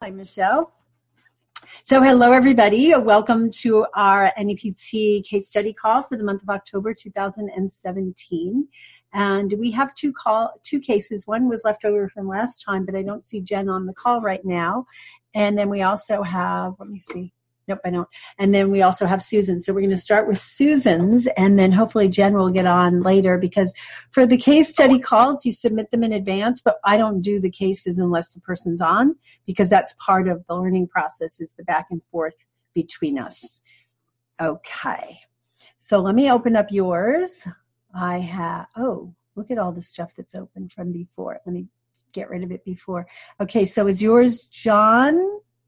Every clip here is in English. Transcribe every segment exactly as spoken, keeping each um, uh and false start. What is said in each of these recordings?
Hi, Michelle. So hello, everybody. Welcome to our N E P T case study call for the month of October two thousand seventeen. And we have two call two cases. One was left over from last time, but I don't see Jen on the call right now. And then we also have, let me see. Nope, I don't. And then we also have Susan. So we're going to start with Susan's, and then hopefully Jen will get on later, because for the case study calls, you submit them in advance, but I don't do the cases unless the person's on, because that's part of the learning process, is the back and forth between us. Okay. So let me open up yours. I have, oh, look at all the stuff that's open from before. Let me get rid of it before. Okay, so is yours John?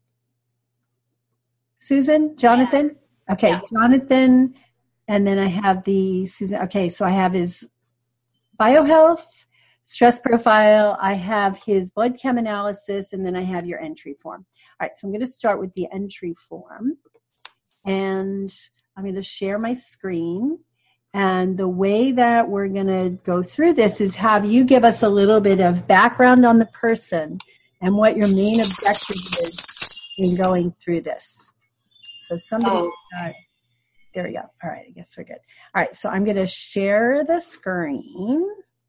Susan? Jonathan? Okay, yeah. Jonathan, and then I have the Susan. Okay, so I have his biohealth, stress profile, I have his blood chem analysis, and then I have your entry form. All right, so I'm going to start with the entry form, and I'm going to share my screen. And the way that we're going to go through this is have you give us a little bit of background on the person and what your main objective is in going through this. So somebody, oh. uh, there we go. All right, I guess we're good. All right, so I'm going to share the screen.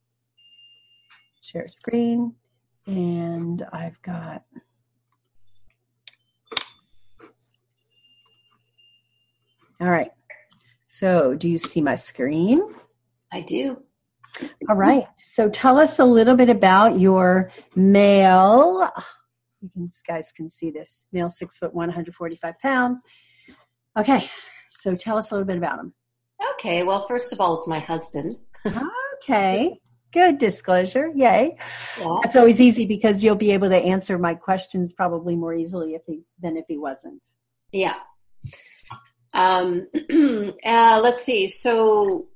Share screen. And I've got, all right. So do you see my screen? I do. All right. So tell us a little bit about your male. You can, guys can see this. Male, six foot one, one hundred forty-five pounds. Okay. So tell us a little bit about him. Okay. Well, first of all, it's my husband. Okay. Good disclosure. Yay. Yeah. That's always easy because you'll be able to answer my questions probably more easily if he, than if he wasn't. Yeah. Um, uh, let's see. So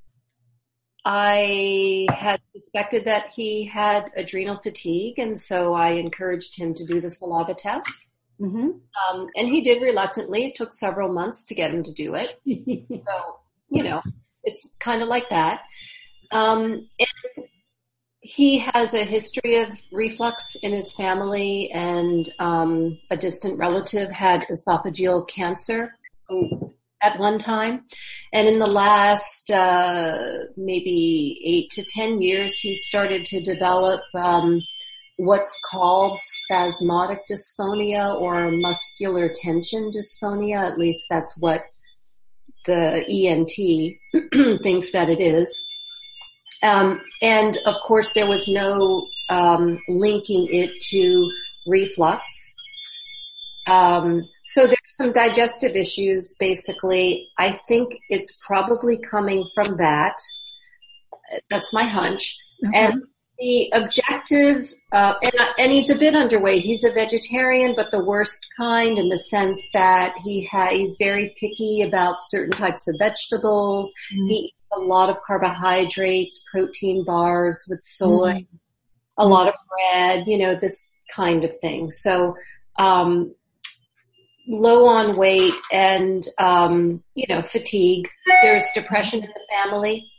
I had suspected that he had adrenal fatigue, and so I encouraged him to do the saliva test. Mm-hmm. Um, and he did reluctantly. It took several months to get him to do it. So, you know, it's kind of like that. Um, and he has a history of reflux in his family, and um, a distant relative had esophageal cancer at one time. And in the last uh maybe eight to ten years, he started to develop um what's called spasmodic dysphonia or muscular tension dysphonia. At least that's what the E N T thinks that it is. Um and of course there was no um linking it to reflux. Um, so there's some digestive issues, basically. I think it's probably coming from that. That's my hunch. Okay. And the objective, uh, and, and he's a bit underweight. He's a vegetarian, but the worst kind, in the sense that he ha- he's very picky about certain types of vegetables. Mm-hmm. He eats a lot of carbohydrates, protein bars with soy, mm-hmm. a lot of bread, you know, this kind of thing. So, um, low on weight and, um, you know, fatigue. There's depression in the family.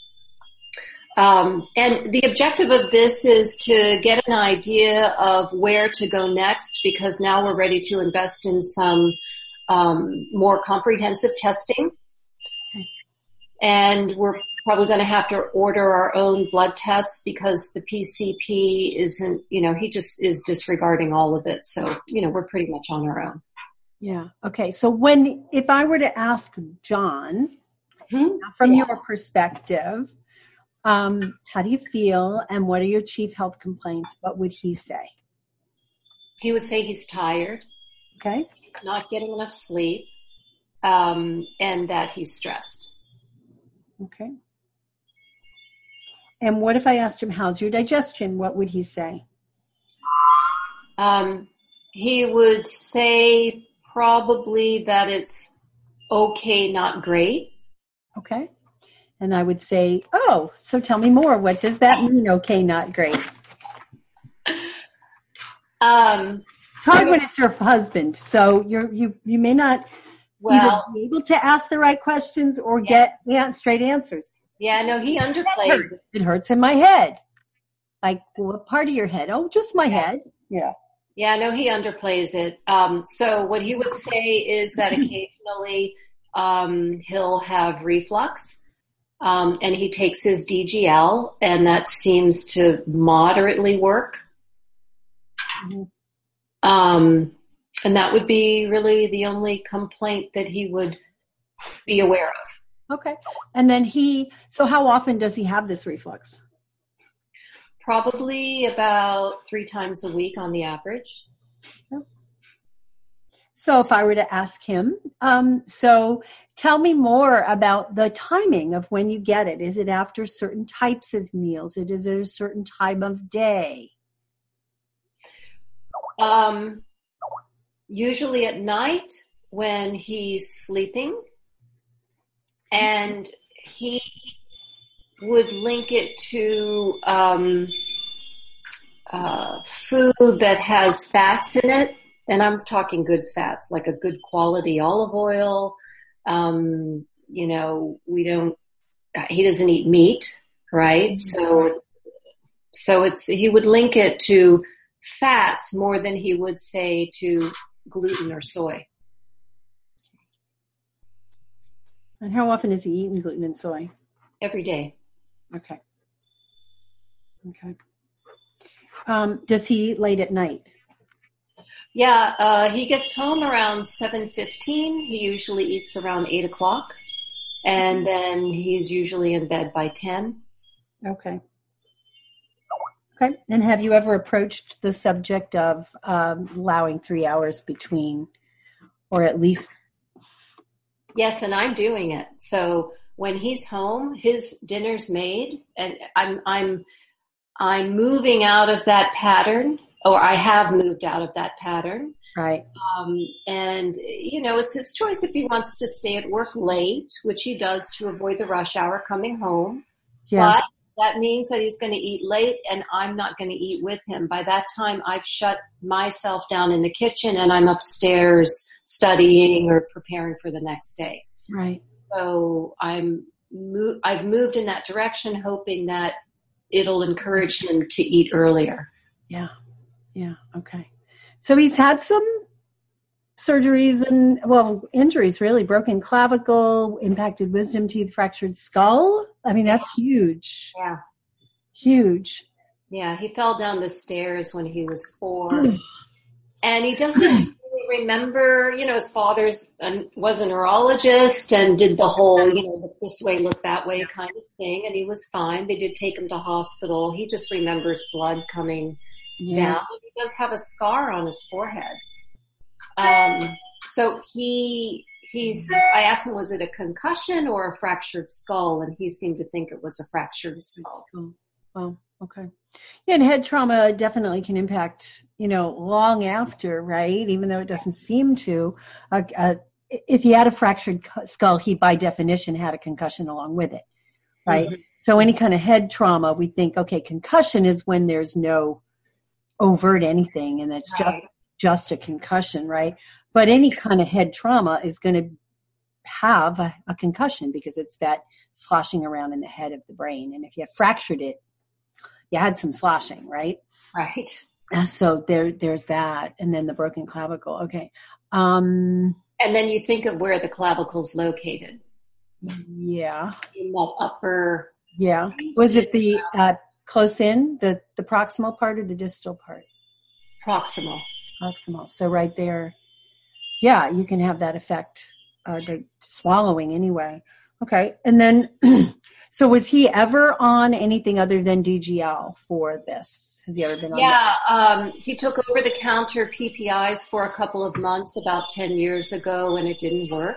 Um, and the objective of this is to get an idea of where to go next, because now we're ready to invest in some, um, more comprehensive testing. And we're probably going to have to order our own blood tests, because the P C P isn't, you know, he just is disregarding all of it. So, you know, we're pretty much on our own. Yeah. Okay. So when, if I were to ask John, mm-hmm. from yeah. your perspective, um, how do you feel and what are your chief health complaints? What would he say? He would say he's tired. Okay. He's not getting enough sleep, um, and that he's stressed. Okay. And what if I asked him, how's your digestion? What would he say? Um, he would say probably that it's okay, not great. Okay. And I would say, oh, so tell me more. What does that mean, okay, not great? Um, it's hard when it's your husband. So you're, you you may not well, either be able to ask the right questions or yeah. get yeah, straight answers. Yeah, no, he underplays. Hurts. It hurts in my head. Like, well, what part of your head? Oh, just my head. Yeah. Yeah, no, he underplays it. Um, so what he would say is that occasionally um, he'll have reflux, um, and he takes his D G L, and that seems to moderately work. Mm-hmm. Um, and that would be really the only complaint that he would be aware of. Okay. And then he, so how often does he have this reflux? Probably about three times a week on the average. So if I were to ask him, um, so tell me more about the timing of when you get it. Is it after certain types of meals? Is it a certain time of day? Um, usually at night when he's sleeping, and he would link it to um, uh, food that has fats in it, and I'm talking good fats, like a good quality olive oil. Um, you know, we don't. He doesn't eat meat, right? So, so it's he would link it to fats more than he would say to gluten or soy. And how often is he eating gluten and soy? Every day. Okay. Okay. Um, does he eat late at night? Yeah, uh, he gets home around seven fifteen. He usually eats around eight o'clock. And then he's usually in bed by ten. Okay. Okay. And have you ever approached the subject of um, allowing three hours between, or at least? Yes, and I'm doing it. So when he's home, his dinner's made, and I'm I'm I'm moving out of that pattern, or I have moved out of that pattern. Right. Um, and, you know, it's his choice if he wants to stay at work late, which he does to avoid the rush hour coming home. Yeah. But that means that he's going to eat late, and I'm not going to eat with him. By that time, I've shut myself down in the kitchen, and I'm upstairs studying or preparing for the next day. Right. So I'm mo- I've moved in that direction, hoping that it'll encourage him to eat earlier. Yeah. Yeah. Okay. So he's had some surgeries and, well, injuries really, broken clavicle, impacted wisdom teeth, fractured skull. I mean, that's huge. Yeah. Huge. Yeah. He fell down the stairs when he was four. And he doesn't really remember, you know, his father's was a neurologist and did the whole, you know, look this way, look that way kind of thing. And he was fine. They did take him to hospital. He just remembers blood coming Yeah. down. He does have a scar on his forehead. Um, so he, he's, I asked him, was it a concussion or a fractured skull? And he seemed to think it was a fractured skull. Oh, wow. Okay. Yeah, and head trauma definitely can impact, you know, long after, right? Even though it doesn't seem to. Uh, uh, if he had a fractured skull, he by definition had a concussion along with it, right? Mm-hmm. So any kind of head trauma, we think, okay, concussion is when there's no overt anything, and it's just Right. just a concussion, right? But any kind of head trauma is going to have a, a concussion because it's that sloshing around in the head of the brain. And if you have fractured it, you had some sloshing, right? Right. So there, there's that. And then the broken clavicle. Okay. Um, and then you think of where the clavicle's located. Yeah. In that upper. Yeah. Was it the uh, close in, the, the proximal part or the distal part? Proximal. Proximal. So right there. Yeah, you can have that effect, uh, the swallowing anyway. Okay. And then, so was he ever on anything other than D G L for this? Has he ever been on Yeah, um, he took over-the-counter P P Is for a couple of months about ten years ago, and it didn't work.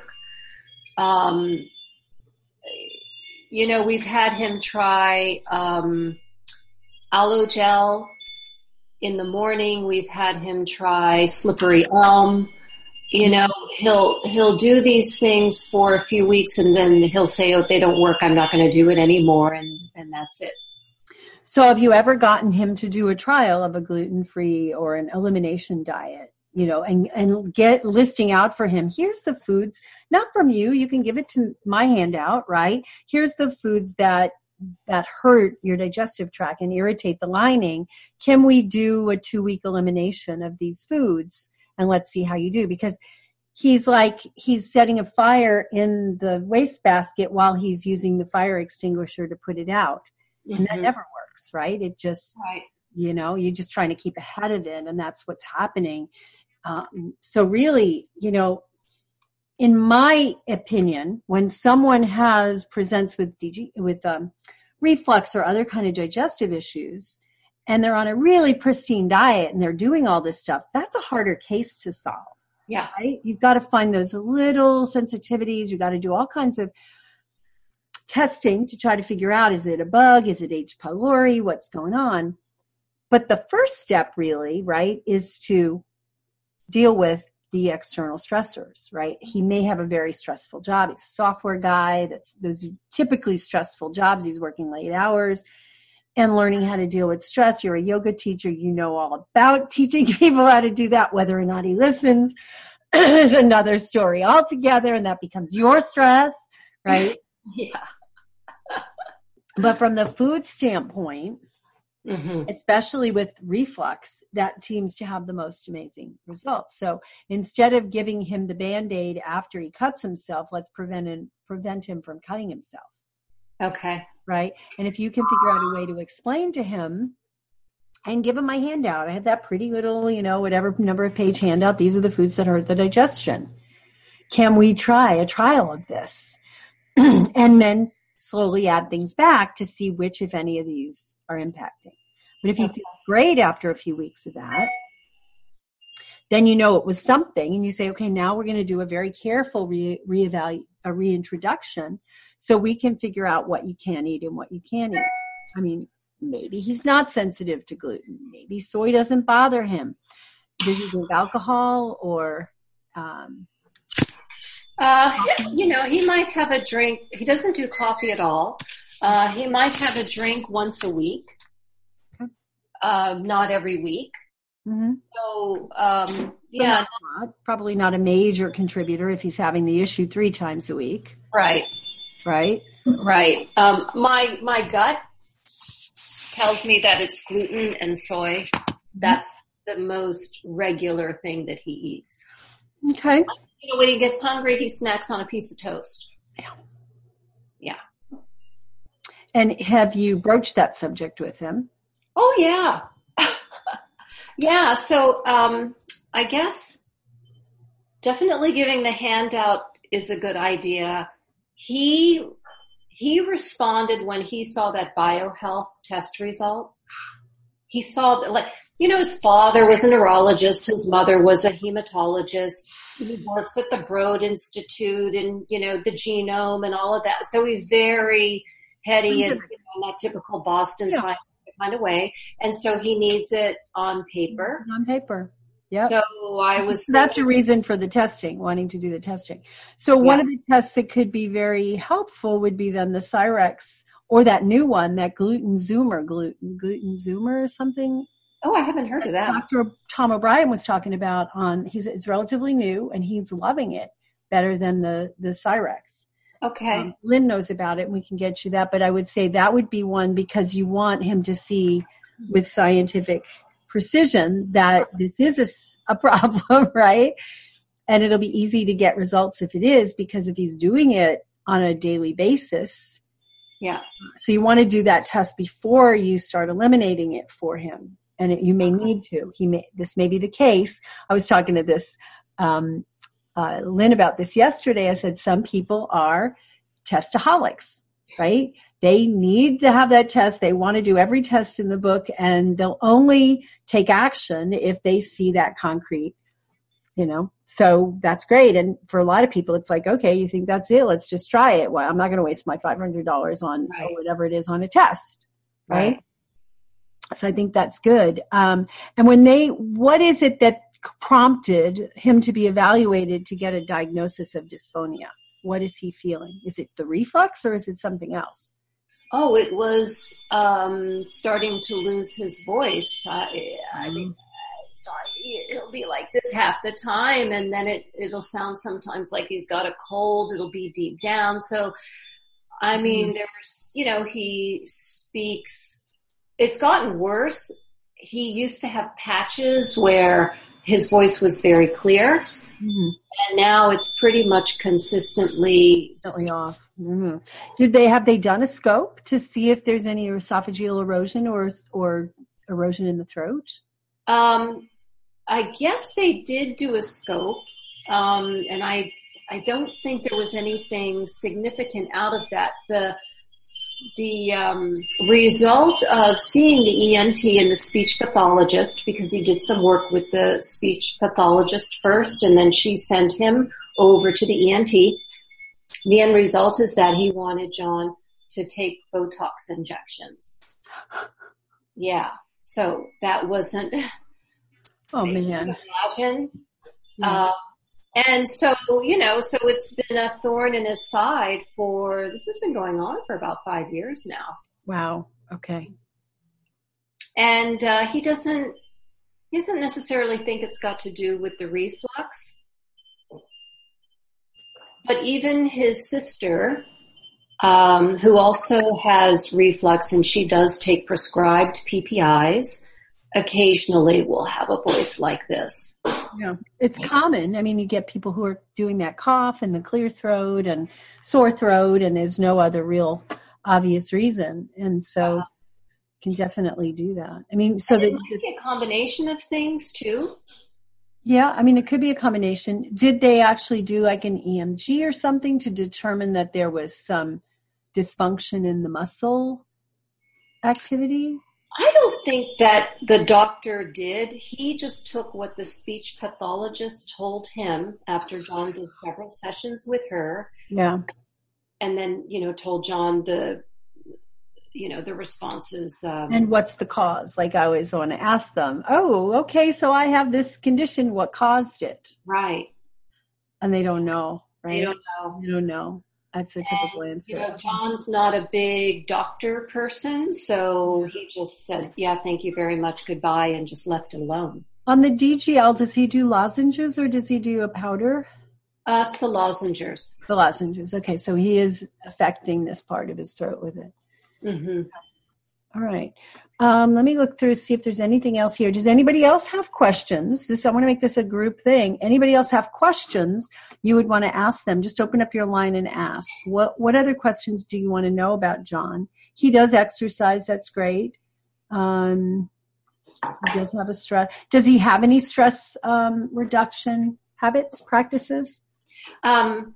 Um, you know, we've had him try um, aloe gel in the morning. We've had him try slippery elm. You know, he'll he'll do these things for a few weeks, and then he'll say, "Oh, they don't work. I'm not going to do it anymore," and and that's it. So, have you ever gotten him to do a trial of a gluten-free or an elimination diet? You know, and and get listing out for him. Here's the foods, not from you. You can give it to my handout, right? Here's the foods that that hurt your digestive tract and irritate the lining, can we do a two-week elimination of these foods? And let's see how you do. Because he's like, he's setting a fire in the wastebasket while he's using the fire extinguisher to put it out. Mm-hmm. And that never works, right? It just, right. you know, you're just trying to keep ahead of it, and that's what's happening. Um, so really, you know, in my opinion, when someone has presents with D G, with um, reflux or other kind of digestive issues, and they're on a really pristine diet and they're doing all this stuff, that's a harder case to solve. Yeah. Right? You've got to find those little sensitivities. You've got to do all kinds of testing to try to figure out, is it a bug? Is it H. pylori? What's going on? But the first step really, right, is to deal with the external stressors, right? He may have a very stressful job. He's a software guy. That's those are typically stressful jobs. He's working late hours and learning how to deal with stress. You're a yoga teacher. You know all about teaching people how to do that. Whether or not he listens is another story altogether, and that becomes your stress, right? Yeah. But from the food standpoint, mm-hmm. especially with reflux, that seems to have the most amazing results. So instead of giving him the Band-Aid after he cuts himself, let's prevent him, prevent him from cutting himself. Okay. Right? And if you can figure out a way to explain to him and give him my handout. I have that pretty little, you know, whatever number of page handout. These are the foods that hurt the digestion. Can we try a trial of this? And then slowly add things back to see which, if any, of these are impacting. But if he feels great after a few weeks of that, then you know it was something, and you say, okay, now we're going to do a very careful re- reevalu- a reintroduction so we can figure out what you can eat and what you can't eat. I mean, maybe he's not sensitive to gluten. Maybe soy doesn't bother him. Does he drink alcohol or... Um, Uh, you know, he might have a drink. He doesn't do coffee at all. Uh, he might have a drink once a week, uh, not every week. Mm-hmm. So, um, yeah. Not, probably not a major contributor if he's having the issue three times a week. Right. Right? Right. Um, my, my gut tells me that it's gluten and soy. That's the most regular thing that he eats. Okay. You know, when he gets hungry, he snacks on a piece of toast. Yeah. Yeah. And have you broached that subject with him? Oh, yeah. yeah. So, um, I guess definitely giving the handout is a good idea. He, he responded when he saw that biohealth test result. He saw that, like, you know, his father was a neurologist. His mother was a hematologist. He works at the Broad Institute and, you know, the genome and all of that. So he's very heady and, you know, in that typical Boston yeah. scientific kind of way. And so he needs it on paper. On paper. Yeah. So I was. So that's a reason for the testing, wanting to do the testing. So yeah. one of the tests that could be very helpful would be then the Cyrex or that new one, that gluten zoomer, gluten, gluten zoomer or something. Oh, I haven't heard of that. Doctor Tom O'Brien was talking about on, he's, it's relatively new and he's loving it better than the, the Cyrex. Okay. Um, Lynn knows about it and we can get you that, but I would say that would be one because you want him to see with scientific precision that this is a, a problem, right? And it'll be easy to get results if it is, because if he's doing it on a daily basis. Yeah. So you want to do that test before you start eliminating it for him. And it, you may need to. He may. This may be the case. I was talking to this um, uh, Lynn about this yesterday. I said some people are testaholics, right? They need to have that test. They want to do every test in the book, and they'll only take action if they see that concrete, you know. So that's great. And for a lot of people, it's like, okay, you think that's it? Let's just try it. Well, I'm not going to waste my five hundred dollars on right. or whatever it is on a test, right? right. So I think that's good. Um, and when they, what is it that prompted him to be evaluated to get a diagnosis of dysphonia? What is he feeling? Is it the reflux or is it something else? Oh, it was um, starting to lose his voice. I, I mean, it'll be like this half the time, and then it, it'll sound sometimes like he's got a cold. It'll be deep down. So I mean, there's, you know, he speaks, it's gotten worse. He used to have patches where his voice was very clear. Mm-hmm. And now it's pretty much consistently Totally off. Mm-hmm. Did they have they done a scope to see if there's any esophageal erosion or or erosion in the throat? Um, I guess they did do a scope, um, and I I don't think there was anything significant out of that. The the um, result of seeing the E N T and the speech pathologist, because he did some work with the speech pathologist first, and then she sent him over to the E N T. The end result is that he wanted John to take Botox injections. Yeah, so that wasn't. Oh man! Imagine. Yeah. Uh, And so, you know, so it's been a thorn in his side for, this has been going on for about five years now. Wow. Okay. And, uh, he doesn't, he doesn't necessarily think it's got to do with the reflux. But even his sister, um, who also has reflux, and she does take prescribed P P Is, occasionally will have a voice like this. Yeah, it's common. I mean, you get people who are doing that cough and the clear throat and sore throat, and there's no other real obvious reason. And so uh, can definitely do that. I mean, so that it might be a combination of things too. Yeah, I mean, it could be a combination. Did they actually do like an E M G or something to determine that there was some dysfunction in the muscle activity? I don't think that the doctor did. He just took what the speech pathologist told him after John did several sessions with her. Yeah. And then, you know, told John the, you know, the responses. Um, and what's the cause? Like I always want to ask them, oh, okay, so I have this condition. What caused it? Right. And they don't know, right? They don't know. They don't know. That's a typical and, answer. You know, John's not a big doctor person, so he just said, yeah, thank you very much, goodbye, and just left it alone. On the D G L, does he do lozenges or does he do a powder? Uh, it's the lozenges. The lozenges. Okay, so he is affecting this part of his throat with it. Mm-hmm. All right. Um, let me look through, see if there's anything else here. Does anybody else have questions? This I want to make this a group thing. Anybody else have questions you would want to ask them? Just open up your line and ask. What what other questions do you want to know about John? He does exercise. That's great. Um, he does have a stress. Does he have any stress um, reduction habits, practices? Um,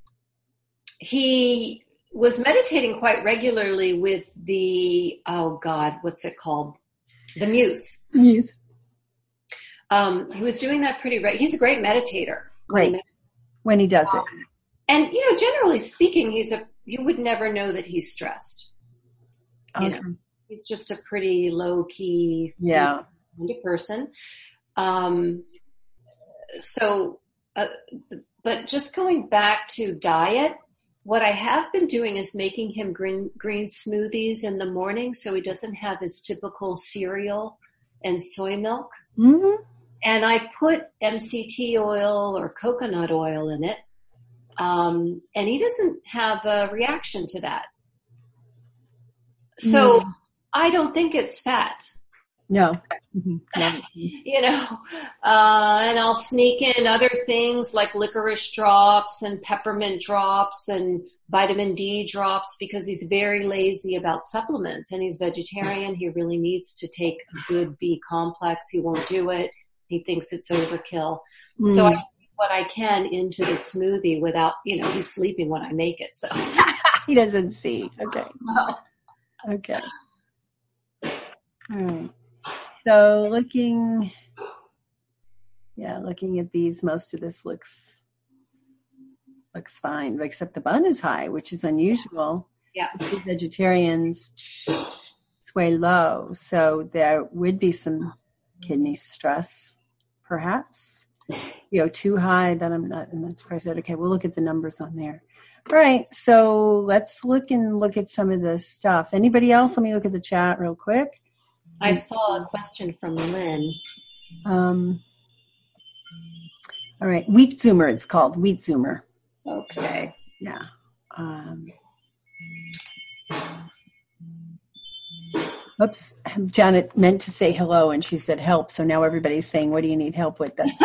he was meditating quite regularly with the, oh God, what's it called? The Muse. Muse. Um, he was doing that pretty regularly. He's a great meditator. Great. When he does it. And, you know, generally speaking, he's a, you would never know that he's stressed. You Okay. know, he's just a pretty low key yeah. kind of person. Um, so, uh, but just going back to diet, what I have been doing is making him green, green smoothies in the morning so he doesn't have his typical cereal and soy milk. Mm-hmm. And I put M C T oil or coconut oil in it. Um, and he doesn't have a reaction to that. So mm. I don't think it's fat. No. Mm-hmm. No. You know, uh, and I'll sneak in other things like licorice drops and peppermint drops and vitamin D drops because he's very lazy about supplements and he's vegetarian. He really needs to take a good B complex. He won't do it. He thinks it's overkill. Mm. So I put what I can into the smoothie without, you know, he's sleeping when I make it. So he doesn't see. Okay. No. Okay. All right. So looking, yeah, looking at these, most of this looks looks fine, except the bun is high, which is unusual. Yeah. Vegetarians, it's way low, so there would be some kidney stress, perhaps. You know, too high, then I'm not, I'm not surprised that, okay, we'll look at the numbers on there. All right, so let's look and look at some of the stuff. Anybody else? Let me look at the chat real quick. I saw a question from Lynn. Um, all right, Wheat Zoomer it's called, Wheat Zoomer. Okay. Yeah. Um, Oops, Janet meant to say hello and she said help, so now everybody's saying, what do you need help with? That's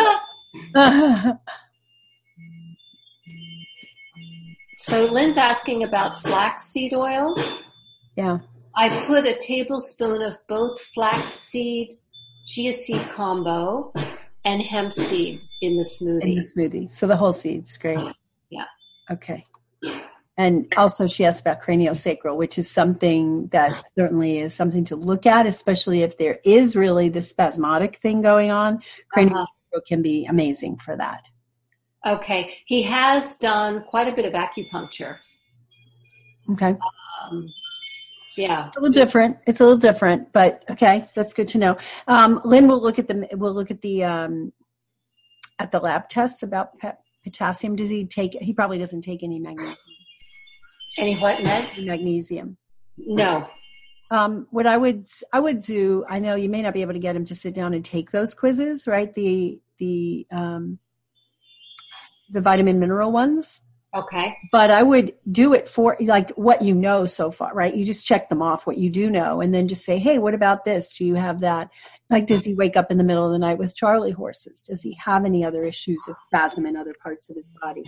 So Lynn's asking about flaxseed oil. Yeah. I put a tablespoon of both flaxseed, chia seed combo, and hemp seed in the smoothie. In the smoothie. So the whole seed's great. Yeah. Okay. And also she asked about craniosacral, which is something that certainly is something to look at, especially if there is really this spasmodic thing going on. Craniosacral uh-huh. can be amazing for that. Okay. He has done quite a bit of acupuncture. Okay. Um, yeah. It's a little different. It's a little different, but okay, that's good to know. Um, Lynn will look at the, we'll look at the, um, at the lab tests about potassium. Does he take, he probably doesn't take any magnesium. Any what meds? Magnesium. No. Um, what I would, I would do, I know you may not be able to get him to sit down and take those quizzes, right? The, the, um, the vitamin mineral ones. Okay. But I would do it for like what you know so far, right? You just check them off, what you do know, and then just say, hey, what about this? Do you have that? Like, does he wake up in the middle of the night with Charlie horses? Does he have any other issues of spasm in other parts of his body?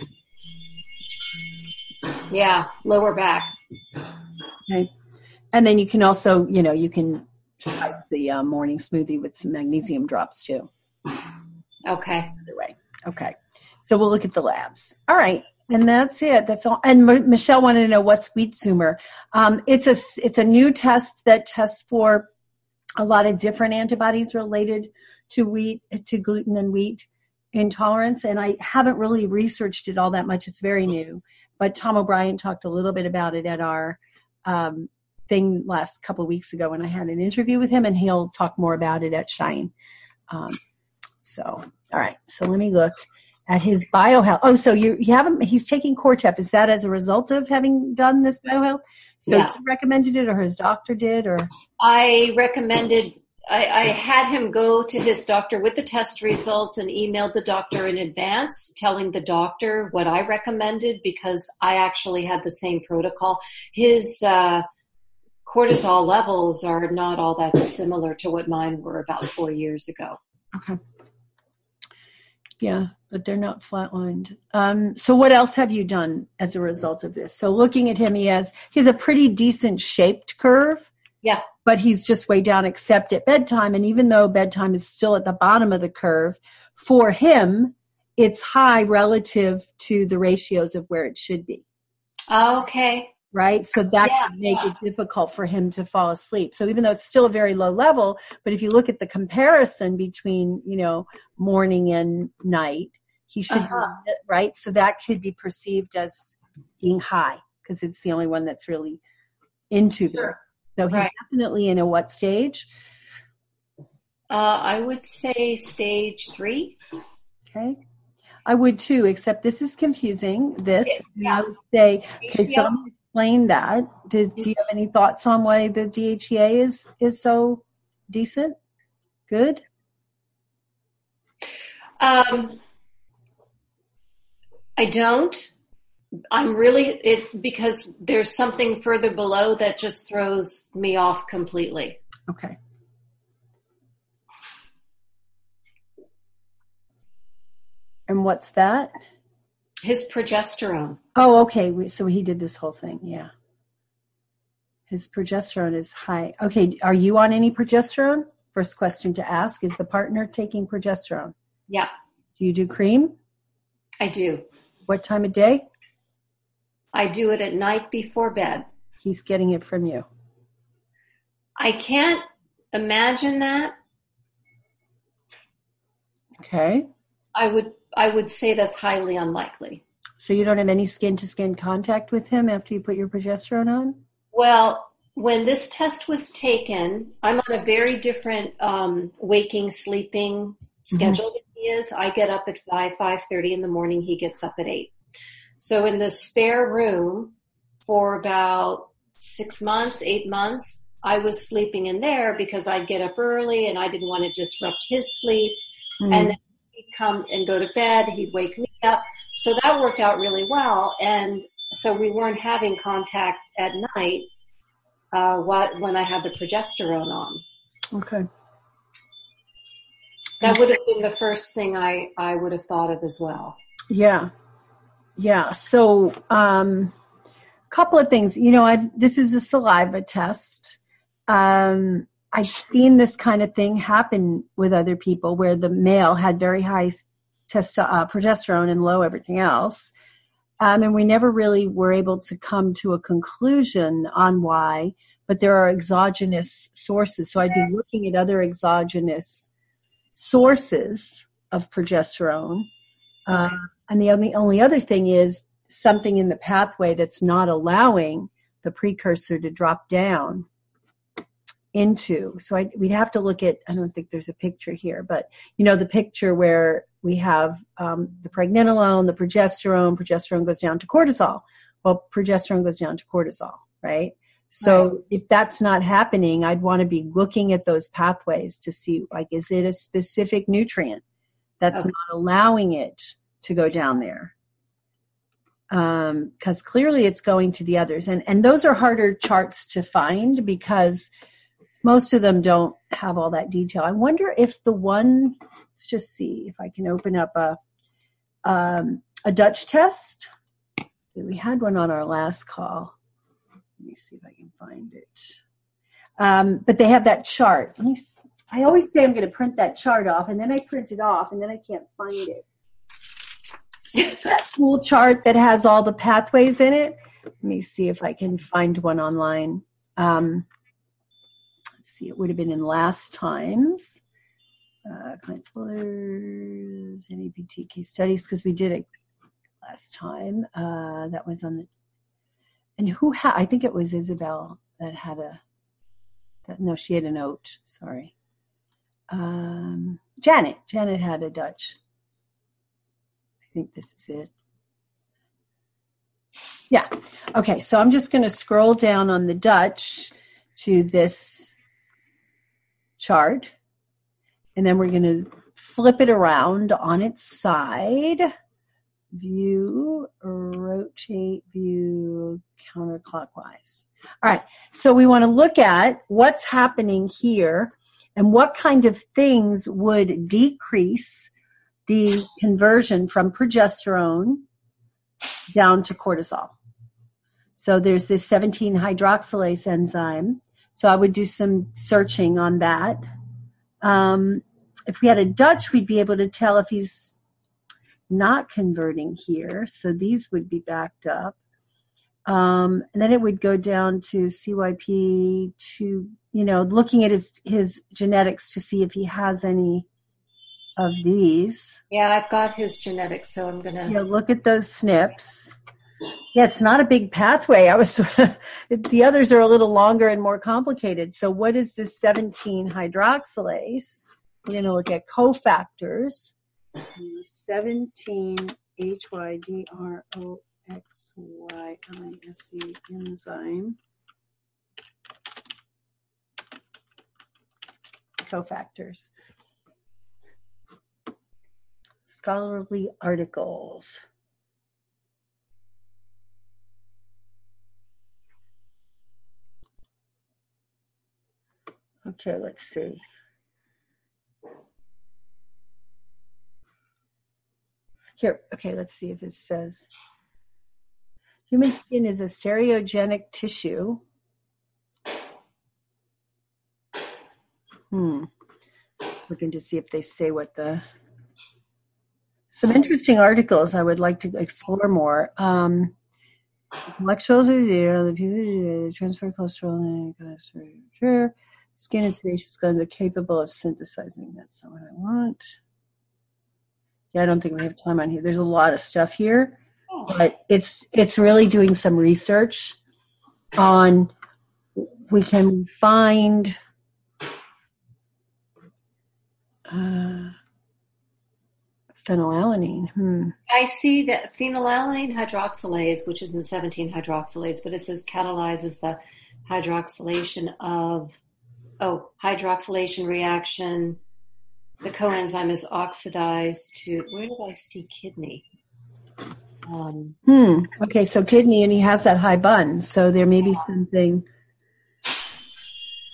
Yeah, lower back. Okay. And then you can also, you know, you can spice the uh, morning smoothie with some magnesium drops too. Okay. Either way. Okay. So we'll look at the labs. All right. And that's it. That's all. And M- Michelle wanted to know what's wheat zoomer. Um, it's a, it's a new test that tests for a lot of different antibodies related to wheat, to gluten and wheat intolerance. And I haven't really researched it all that much. It's very new. But Tom O'Brien talked a little bit about it at our um, thing last couple of weeks ago when I had an interview with him, and he'll talk more about it at Shine. Um, so, all right. So let me look at his biohealth. Oh, so you you haven't, he's taking Cortep. Is that as a result of having done this biohealth? So yeah. you recommended it, or his doctor did, or? I recommended, I, I had him go to his doctor with the test results and emailed the doctor in advance, telling the doctor what I recommended because I actually had the same protocol. His uh, cortisol levels are not all that dissimilar to what mine were about four years ago. Okay. Yeah, but they're not flatlined. Um, so what else have you done as a result of this? So looking at him, he has, he has a pretty decent shaped curve. Yeah. But he's just way down except at bedtime. And even though bedtime is still at the bottom of the curve, for him, it's high relative to the ratios of where it should be. Okay. Right? So that yeah, could make yeah. it difficult for him to fall asleep. So even though it's still a very low level, but if you look at the comparison between, you know, morning and night, he should uh-huh. be, right? So that could be perceived as being high because it's the only one that's really into there. Sure. So he's right. definitely in a what stage? Uh, I would say stage three. Okay. I would too, except this is confusing. This, yeah. I would say, okay, so let me explain that. Do, do you have any thoughts on why the D H E A is, is so decent? Good? Um, I don't. I'm really, it because there's something further below that just throws me off completely. Okay. And what's that? His progesterone. Oh, okay. We, so he did this whole thing. Yeah. His progesterone is high. Okay. Are you on any progesterone? First question to ask, is the partner taking progesterone? Yeah. Do you do cream? I do. What time of day? I do it at night before bed. He's getting it from you. I can't imagine that. Okay. I would I would say that's highly unlikely. So you don't have any skin-to-skin contact with him after you put your progesterone on? Well, when this test was taken, I'm on a very different um, waking, sleeping schedule mm-hmm. than he is. I get up at five, five thirty in the morning. He gets up at eight. So in the spare room for about six months, eight months, I was sleeping in there because I'd get up early and I didn't want to disrupt his sleep. Mm-hmm. And then he'd come and go to bed. He'd wake me up. So that worked out really well. And so we weren't having contact at night uh, what, when I had the progesterone on. Okay. That would have been the first thing I, I would have thought of as well. Yeah. Yeah. So, um, couple of things, you know, I've, this is a saliva test. Um, I've seen this kind of thing happen with other people where the male had very high testo- uh, progesterone and low everything else. Um, and we never really were able to come to a conclusion on why, but there are exogenous sources. So I'd be looking at other exogenous sources of progesterone. Uh, and the only, only other thing is something in the pathway that's not allowing the precursor to drop down into. So I, we'd have to look at, I don't think there's a picture here, but you know, the picture where we have um, the pregnenolone, the progesterone, progesterone goes down to cortisol. Well, progesterone goes down to cortisol, right? So nice. If that's not happening, I'd want to be looking at those pathways to see, like, is it a specific nutrient that's okay. not allowing it to go down there? Um, because clearly it's going to the others. And, and those are harder charts to find because most of them don't have all that detail. I wonder if the one, let's just see if I can open up a, um, a Dutch test. So we had one on our last call. Let me see if I can find it. Um, but they have that chart. Let me, I always say I'm going to print that chart off, and then I print it off, and then I can't find it. That cool chart that has all the pathways in it. Let me see if I can find one online. Um, let's see, it would have been in last time's uh, client folders, N A P T case studies, because we did it last time. Uh, that was on the, and who had, I think it was Isabel that had a, that, no, she had a note, sorry. Um, Janet, Janet had a Dutch. I think this is it. Yeah. Okay. So I'm just going to scroll down on the Dutch to this chart, and then we're going to flip it around on its side. View, rotate, view, counterclockwise. All right. So we want to look at what's happening here and what kind of things would decrease the conversion from progesterone down to cortisol. So there's this seventeen hydroxylase enzyme. So I would do some searching on that. Um, if we had a Dutch, we'd be able to tell if he's not converting here. So these would be backed up. Um, and then it would go down to C Y P to, you know, looking at his, his genetics to see if he has any of these. Yeah, I've got his genetics, so I'm going to... Yeah, look at those S N Ps. Yeah, it's not a big pathway. I was, the others are a little longer and more complicated. So what is this seventeen hydroxylase? We're going to look at cofactors. seventeen H Y D R O X Y I S E enzyme. Cofactors. Scholarly articles. Okay, let's see. Here, okay, let's see if it says. Human skin is a stereogenic tissue. Hmm. Looking to see if they say what the... Some interesting articles I would like to explore more. Um, Electrolytes are there, the transfer cholesterol, cholesterol. Skin and sebaceous glands are capable of synthesizing. That's not what I want. Yeah, I don't think we have time on here. There's a lot of stuff here, but it's it's really doing some research on. We can find. Uh, Phenylalanine. Hmm. I see that phenylalanine hydroxylase, which is in the seventeen hydroxylase, but it says catalyzes the hydroxylation of, oh, hydroxylation reaction. The coenzyme is oxidized to, where did I see kidney? Um, hmm. Okay, so kidney, and he has that high bun, so there may be something.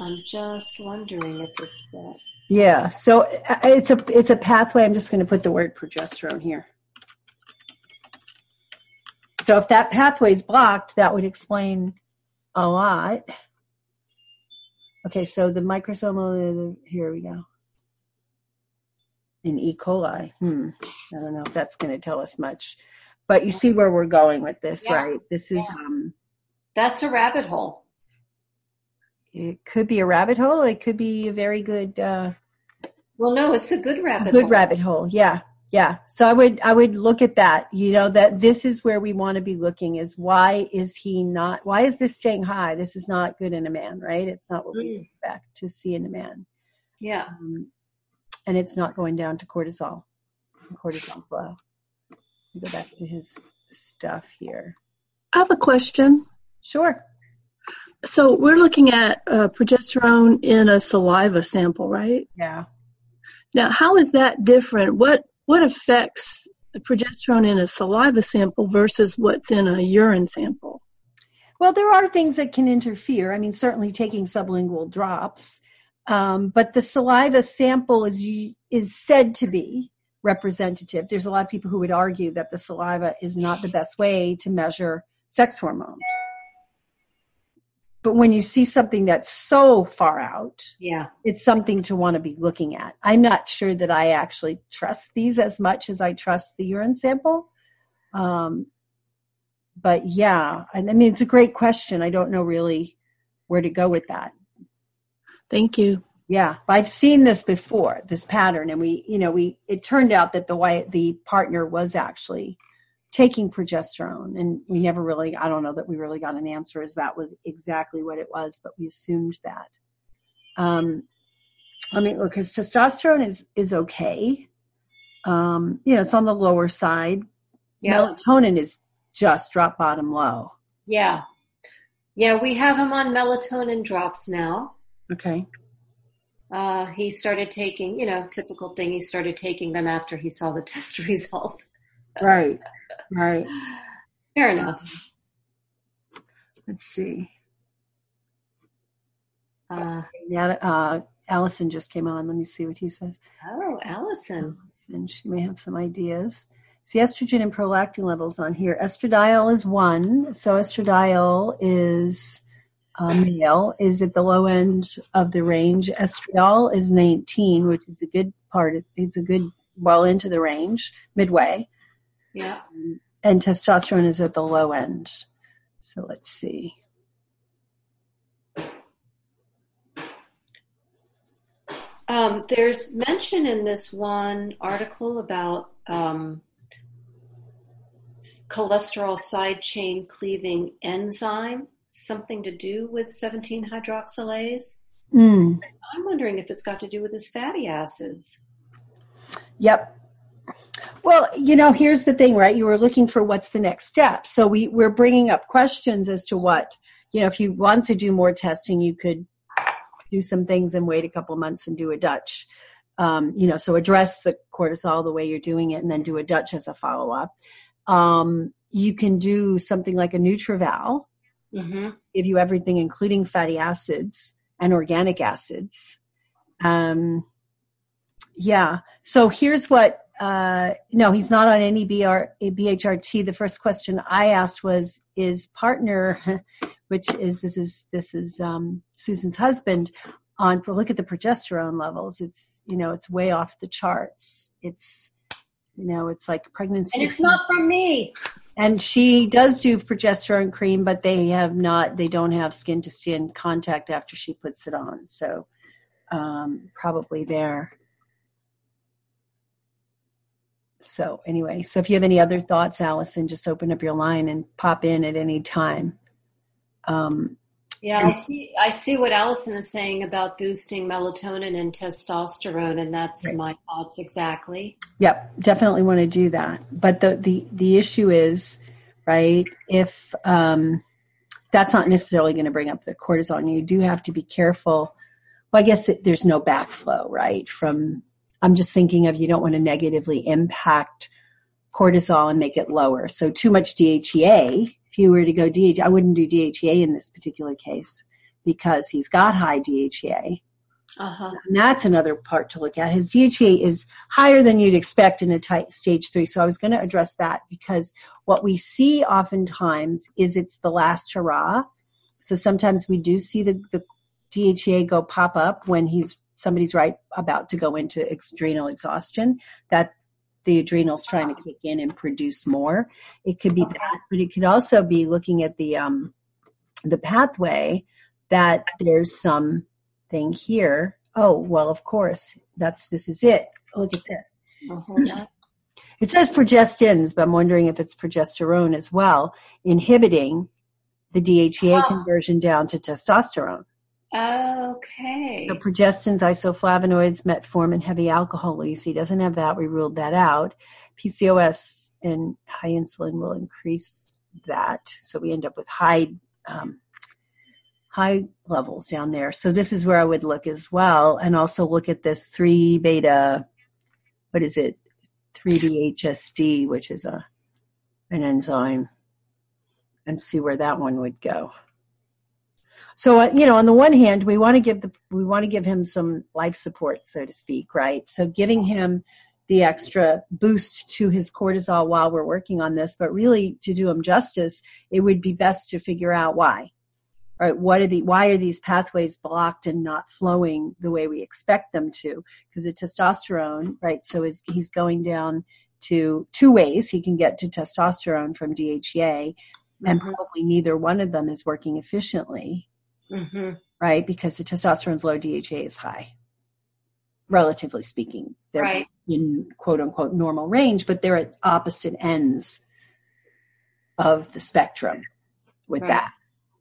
I'm just wondering if it's that. Yeah, so it's a it's a pathway. I'm just going to put the word progesterone here. So if that pathway is blocked, that would explain a lot. Okay, so the microsomal, here we go. In E. coli. Hmm. I don't know if that's going to tell us much. But you see where we're going with this, yeah. Right? This is... Yeah. um. That's a rabbit hole. It could be a rabbit hole. It could be a very good... Uh, well, no, it's a good rabbit a good hole. Good rabbit hole, yeah. Yeah. So I would I would look at that, you know, that this is where we want to be looking is why is he not, why is this staying high? This is not good in a man, right? It's not what mm. we expect to see in a man. Yeah. Um, and it's not going down to cortisol. Cortisol's low. Go back to his stuff here. I have a question. Sure. So we're looking at uh, progesterone in a saliva sample, right? Yeah. Now, how is that different? What what affects the progesterone in a saliva sample versus what's in a urine sample? Well, there are things that can interfere. I mean, certainly taking sublingual drops, um, but the saliva sample is is said to be representative. There's a lot of people who would argue that the saliva is not the best way to measure sex hormones. But when you see something that's so far out, yeah, it's something to want to be looking at. I'm not sure that I actually trust these as much as I trust the urine sample. Um, but yeah, I mean, it's a great question. I don't know really where to go with that. Thank you. Yeah, I've seen this before, this pattern, and we, you know, we, it turned out that the wife, the partner was actually taking progesterone, and we never really, I don't know that we really got an answer as that was exactly what it was, but we assumed that. Um, I mean, look, his testosterone is, is okay. Um, you know, it's on the lower side. Yeah. Melatonin is just drop bottom low. Yeah. Yeah, we have him on melatonin drops now. Okay. Uh, he started taking, you know, typical thing, he started taking them after he saw the test result. Right. Right. Fair enough. Let's see. Uh, yeah, uh, Allison just came on. Let me see what he says. Oh, Allison. And she may have some ideas. See, estrogen and prolactin levels on here. Estradiol is one. So estradiol is uh, male, is at the low end of the range. Estriol is nineteen, which is a good part. Of, it's a good, well into the range, midway. Yeah. And testosterone is at the low end. So let's see. Um, there's mention in this one article about um, cholesterol side chain cleaving enzyme, something to do with seventeen hydroxylase. Mm. I'm wondering if it's got to do with his fatty acids. Yep. Well, you know, here's the thing, right? You were looking for what's the next step. So we, we're bringing up questions as to what, you know, if you want to do more testing, you could do some things and wait a couple months and do a Dutch. Um, you know, so address the cortisol the way you're doing it and then do a Dutch as a follow-up. Um, you can do something like a NutrEval, mm-hmm. give you everything, including fatty acids and organic acids. Um, yeah. So here's what, Uh, no, he's not on any B R, B H R T. The first question I asked was, is partner, which is, this is, this is, um, Susan's husband on, look at the progesterone levels. It's, you know, it's way off the charts. It's, you know, it's like pregnancy. And it's not from me. And she does do progesterone cream, but they have not, they don't have skin to skin contact after she puts it on. So, um, probably there. So anyway, so if you have any other thoughts, Allison, just open up your line and pop in at any time. Um, yeah, I see. I see what Allison is saying about boosting melatonin and testosterone, and that's right. My thoughts exactly. Yep, definitely want to do that. But the the the issue is, right? If um, that's not necessarily going to bring up the cortisol, you do have to be careful. Well, I guess it, there's no backflow, right? From I'm just thinking of you don't want to negatively impact cortisol and make it lower. So too much D H E A, if you were to go D H E A, I wouldn't do D H E A in this particular case because he's got high D H E A. Uh-huh. And that's another part to look at. His D H E A is higher than you'd expect in a tight stage three. So I was going to address that, because what we see oftentimes is it's the last hurrah. So sometimes we do see the, the D H E A go pop up when he's somebody's right about to go into adrenal exhaustion, that the adrenal's trying to kick in and produce more. It could be okay. that, but it could also be looking at the um, the pathway, that there's some thing here. Oh, well, of course, that's this is it. Look at this. Uh-huh. It says progestins, but I'm wondering if it's progesterone as well, inhibiting the D H E A oh. conversion down to testosterone. Okay. So progestins, isoflavonoids, metformin, heavy alcohol. Lucy doesn't have that. We ruled that out. P C O S and high insulin will increase that. So we end up with high um, high levels down there. So this is where I would look as well, and also look at this three beta, what is it, three D H S D, which is a an enzyme, and see where that one would go. So, uh, you know, on the one hand, we want to give the we want to give him some life support, so to speak, right? So giving him the extra boost to his cortisol while we're working on this, but really, to do him justice, it would be best to figure out why. Right? What are the why are these pathways blocked and not flowing the way we expect them to? Because the testosterone, right? So is he's going down to two ways. He can get to testosterone from D H E A, mm-hmm. and probably neither one of them is working efficiently. Mm-hmm. Right? Because the testosterone's low, D H E A is high. Relatively speaking, they're right. in quote unquote normal range, but they're at opposite ends of the spectrum with right. that.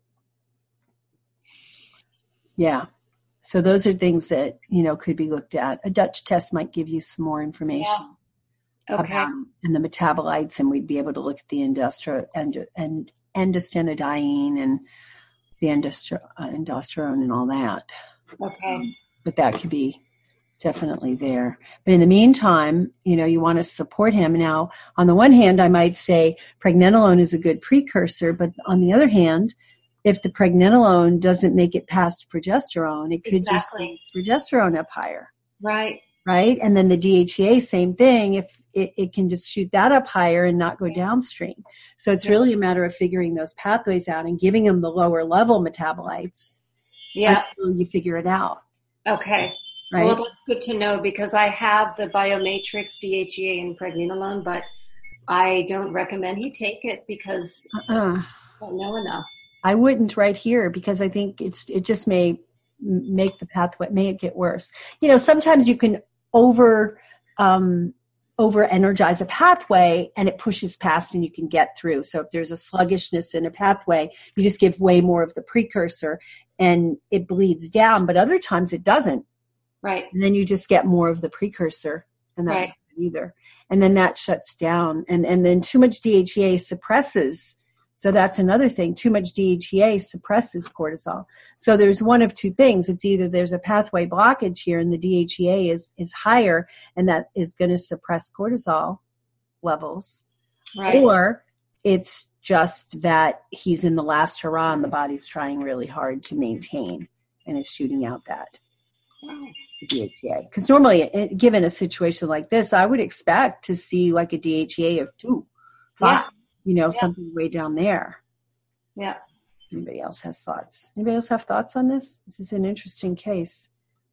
Yeah. So those are things that, you know, could be looked at. A Dutch test might give you some more information. Yeah. Okay. About, and the metabolites, and we'd be able to look at the endostro, and, and endostenedione and the endostro, uh, endosterone and all that. Okay. Um, but that could be definitely there. But in the meantime, you know, you want to support him. Now, on the one hand, I might say pregnenolone is a good precursor, but on the other hand, if the pregnenolone doesn't make it past progesterone, it could exactly. just bring progesterone up higher. Right. Right? And then the D H E A, same thing. If it, it can just shoot that up higher and not go downstream. So it's yeah. really a matter of figuring those pathways out and giving them the lower level metabolites. Yeah. Until you figure it out. Okay. Right? Well, that's good to know, because I have the Biomatrix D H E A and pregnenolone, but I don't recommend he take it because uh-uh. I don't know enough. I wouldn't right here, because I think it's it just may make the pathway, may it get worse. You know, sometimes you can over um, over energize a pathway and it pushes past and you can get through. So if there's a sluggishness in a pathway, you just give way more of the precursor and it bleeds down. But other times it doesn't. Right. And then you just get more of the precursor, and that's right. not either. And then that shuts down. And and then too much D H E A suppresses. So that's another thing. Too much D H E A suppresses cortisol. So there's one of two things. It's either there's a pathway blockage here and the D H E A is, is higher, and that is going to suppress cortisol levels. Right. Or it's just that he's in the last hurrah and the body's trying really hard to maintain and is shooting out that D H E A. Because normally, given a situation like this, I would expect to see like a D H E A of two, five. Yeah. You know, yeah. something way down there. Yeah. Anybody else has thoughts? Anybody else have thoughts on this? This is an interesting case.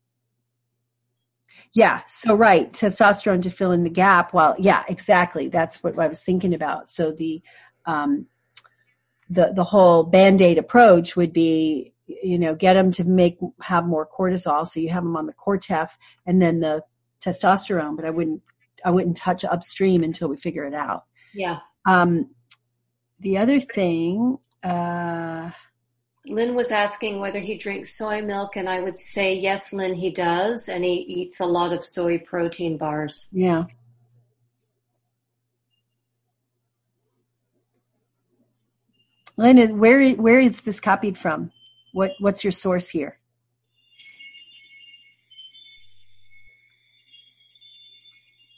Yeah. So, right. Testosterone to fill in the gap. Well, yeah, exactly. That's what I was thinking about. So the, um, the, the whole Band-Aid approach would be, you know, get them to make, have more cortisol. So you have them on the Cortef and then the testosterone, but I wouldn't, I wouldn't touch upstream until we figure it out. Yeah. Um, The other thing, uh, Lynn was asking whether he drinks soy milk, and I would say yes, Lynn, he does, and he eats a lot of soy protein bars. Yeah. Lynn, where where is this copied from? What what's your source here?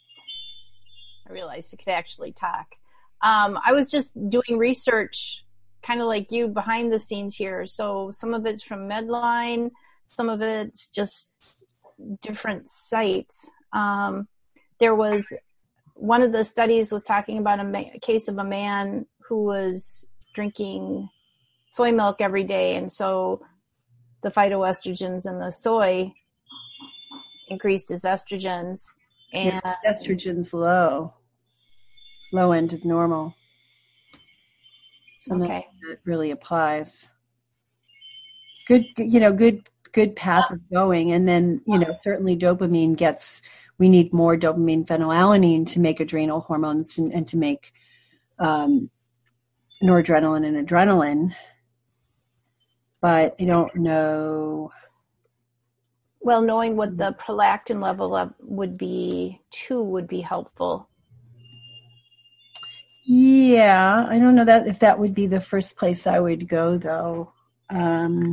I realized you could actually talk. Um, I was just doing research kind of like you behind the scenes here. So some of it's from Medline, some of it's just different sites. Um, there was one of the studies was talking about a, ma- a case of a man who was drinking soy milk every day, and so the phytoestrogens in the soy increased his estrogens. And yeah, estrogen's low, low end of normal. So okay. that really applies. Good, you know, good, good path of going. And then, you know, certainly dopamine gets, we need more dopamine phenylalanine to make adrenal hormones and, and to make um, noradrenaline and adrenaline. But I don't know. Well, knowing what the prolactin level of would be too would be helpful. Yeah, I don't know that if that would be the first place I would go, though. Um,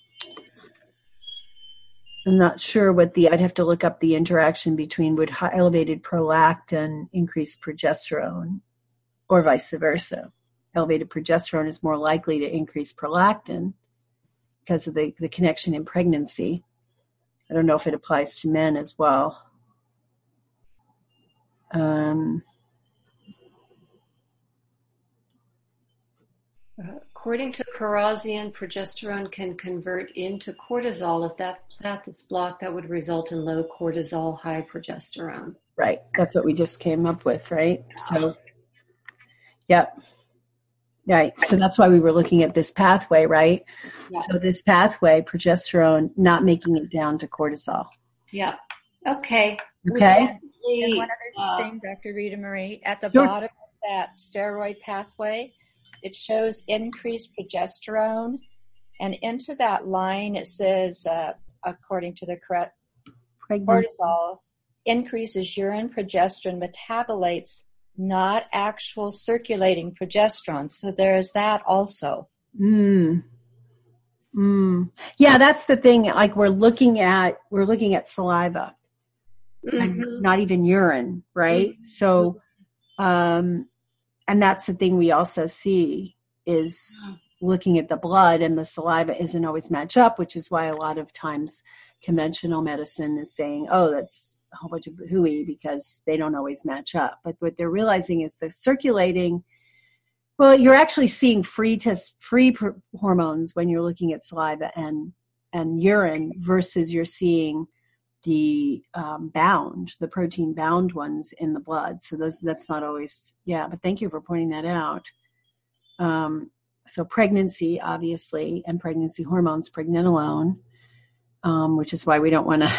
I'm not sure what the, I'd have to look up the interaction between would high, elevated prolactin increase progesterone or vice versa. Elevated progesterone is more likely to increase prolactin because of the, the connection in pregnancy. I don't know if it applies to men as well. Um, According to Karazian, progesterone can convert into cortisol. If that path is blocked, that would result in low cortisol, high progesterone. Right. That's what we just came up with, right? So, yep. Right. So that's why we were looking at this pathway, right? Yeah. So this pathway, progesterone, not making it down to cortisol. Yeah. Okay. Okay. And one other thing, Doctor Rita Marie, at the Sure. bottom of that steroid pathway, it shows increased progesterone, and into that line it says, uh, according to the correct cortisol, increases urine progesterone metabolites, not actual circulating progesterone. So there is that also. Mm. Mm. Yeah, that's the thing. Like we're looking at, we're looking at saliva, Mm-hmm. and not even urine, right? Mm-hmm. So, um, and that's the thing we also see is looking at the blood, and the saliva isn't always match up, which is why a lot of times conventional medicine is saying, oh, that's a whole bunch of hooey because they don't always match up. But what they're realizing is the circulating, well, you're actually seeing free test, free pr- hormones when you're looking at saliva and, and urine versus you're seeing the um, bound, the protein bound ones in the blood. So those, that's not always, yeah, but thank you for pointing that out. Um, so pregnancy, obviously, and pregnancy hormones, pregnenolone, um, which is why we don't want to,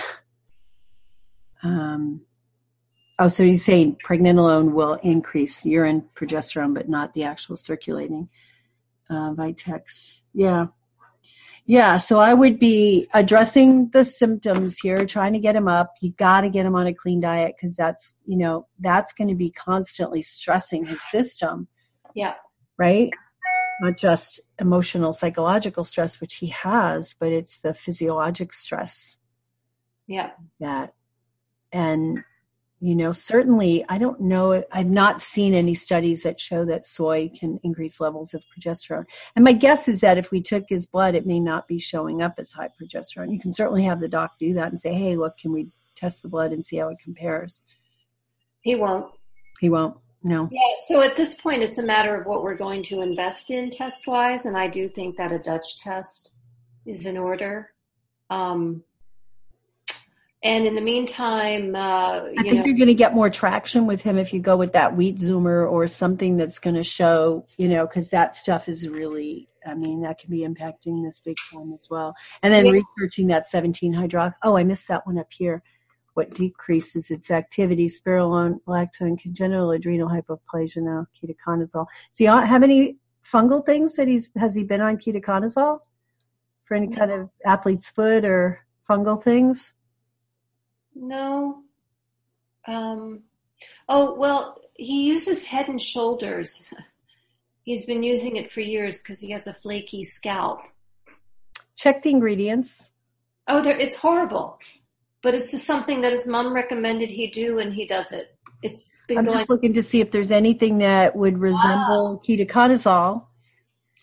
um, oh, so you're saying pregnenolone will increase urine progesterone, but not the actual circulating, uh, Vitex. Yeah. Yeah, so I would be addressing the symptoms here, trying to get him up. You got to get him on a clean diet because that's, you know, that's going to be constantly stressing his system. Yeah. Right? Not just emotional, psychological stress, which he has, but it's the physiologic stress. Yeah. That, and, you know, certainly, I don't know, I've not seen any studies that show that soy can increase levels of progesterone. And my guess is that if we took his blood, it may not be showing up as high progesterone. You can certainly have the doc do that and say, hey, look, can we test the blood and see how it compares? He won't. He won't, no. Yeah, so at this point, it's a matter of what we're going to invest in test-wise, and I do think that a Dutch test is in order. Um And in the meantime, uh, you I think know, you're going to get more traction with him if you go with that wheat zoomer or something that's going to show, you know, because that stuff is really, I mean, that can be impacting this big time as well. And then yeah. researching that seventeen hydrox. Oh, I missed that one up here. What decreases its activity? Spirulone, lactone, congenital adrenal hypoplasia, now ketoconazole. Does he have any fungal things that he's, has he been on ketoconazole for any kind of athlete's foot or fungal things? No. Um, oh, well, he uses Head and Shoulders. He's been using it for years because he has a flaky scalp. Check the ingredients. Oh, there, it's horrible. But it's just something that his mom recommended he do, and he does it. It's been I'm going. just looking to see if there's anything that would resemble Wow. ketoconazole.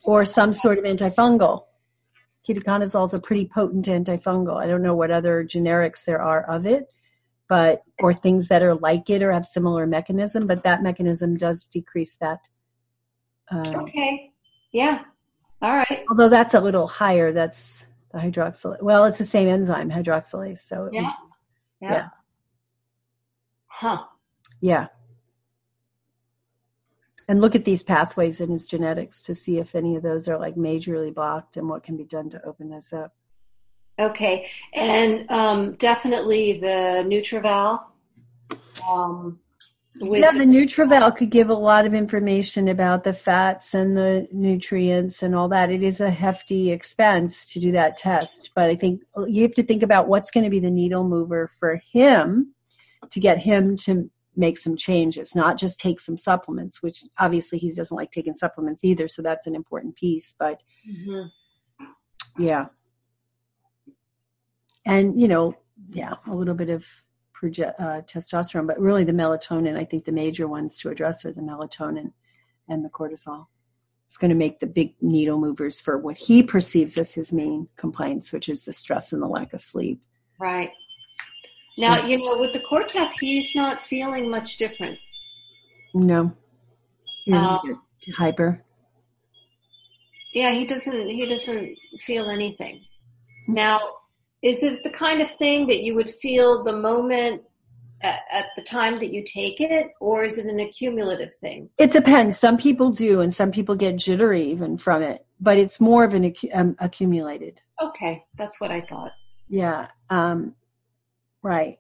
or some sort of antifungal. Ketoconazole is a pretty potent antifungal. I don't know what other generics there are of it, but or things that are like it or have similar mechanism, but that mechanism does decrease that. Um, okay. Yeah. All right. Although that's a little higher. That's the hydroxylase. Well, it's the same enzyme, hydroxylase. So it Yeah. would, yeah. yeah. Huh. Yeah. And look at these pathways in his genetics to see if any of those are like majorly blocked and what can be done to open those up. Okay. And um, definitely the Nutraval. Um, with yeah, the Nutraval could give a lot of information about the fats and the nutrients and all that. It is a hefty expense to do that test, but I think you have to think about what's going to be the needle mover for him to get him to make some changes, not just take some supplements, which obviously he doesn't like taking supplements either, so that's an important piece, but mm-hmm. yeah. And, you know, yeah, a little bit of proge- uh, testosterone, but really the melatonin, I think the major ones to address are the melatonin and the cortisol. It's going to make the big needle movers for what he perceives as his main complaints, which is the stress and the lack of sleep. Right. Now, you know, with the Cortef, he's not feeling much different. No. He doesn't Um, get hyper. Yeah, he doesn't, he doesn't feel anything. Now, is it the kind of thing that you would feel the moment at, at the time that you take it, or is it an accumulative thing? It depends. Some people do, and some people get jittery even from it, but it's more of an accu- um, accumulated. Okay, that's what I thought. Yeah. Um, right.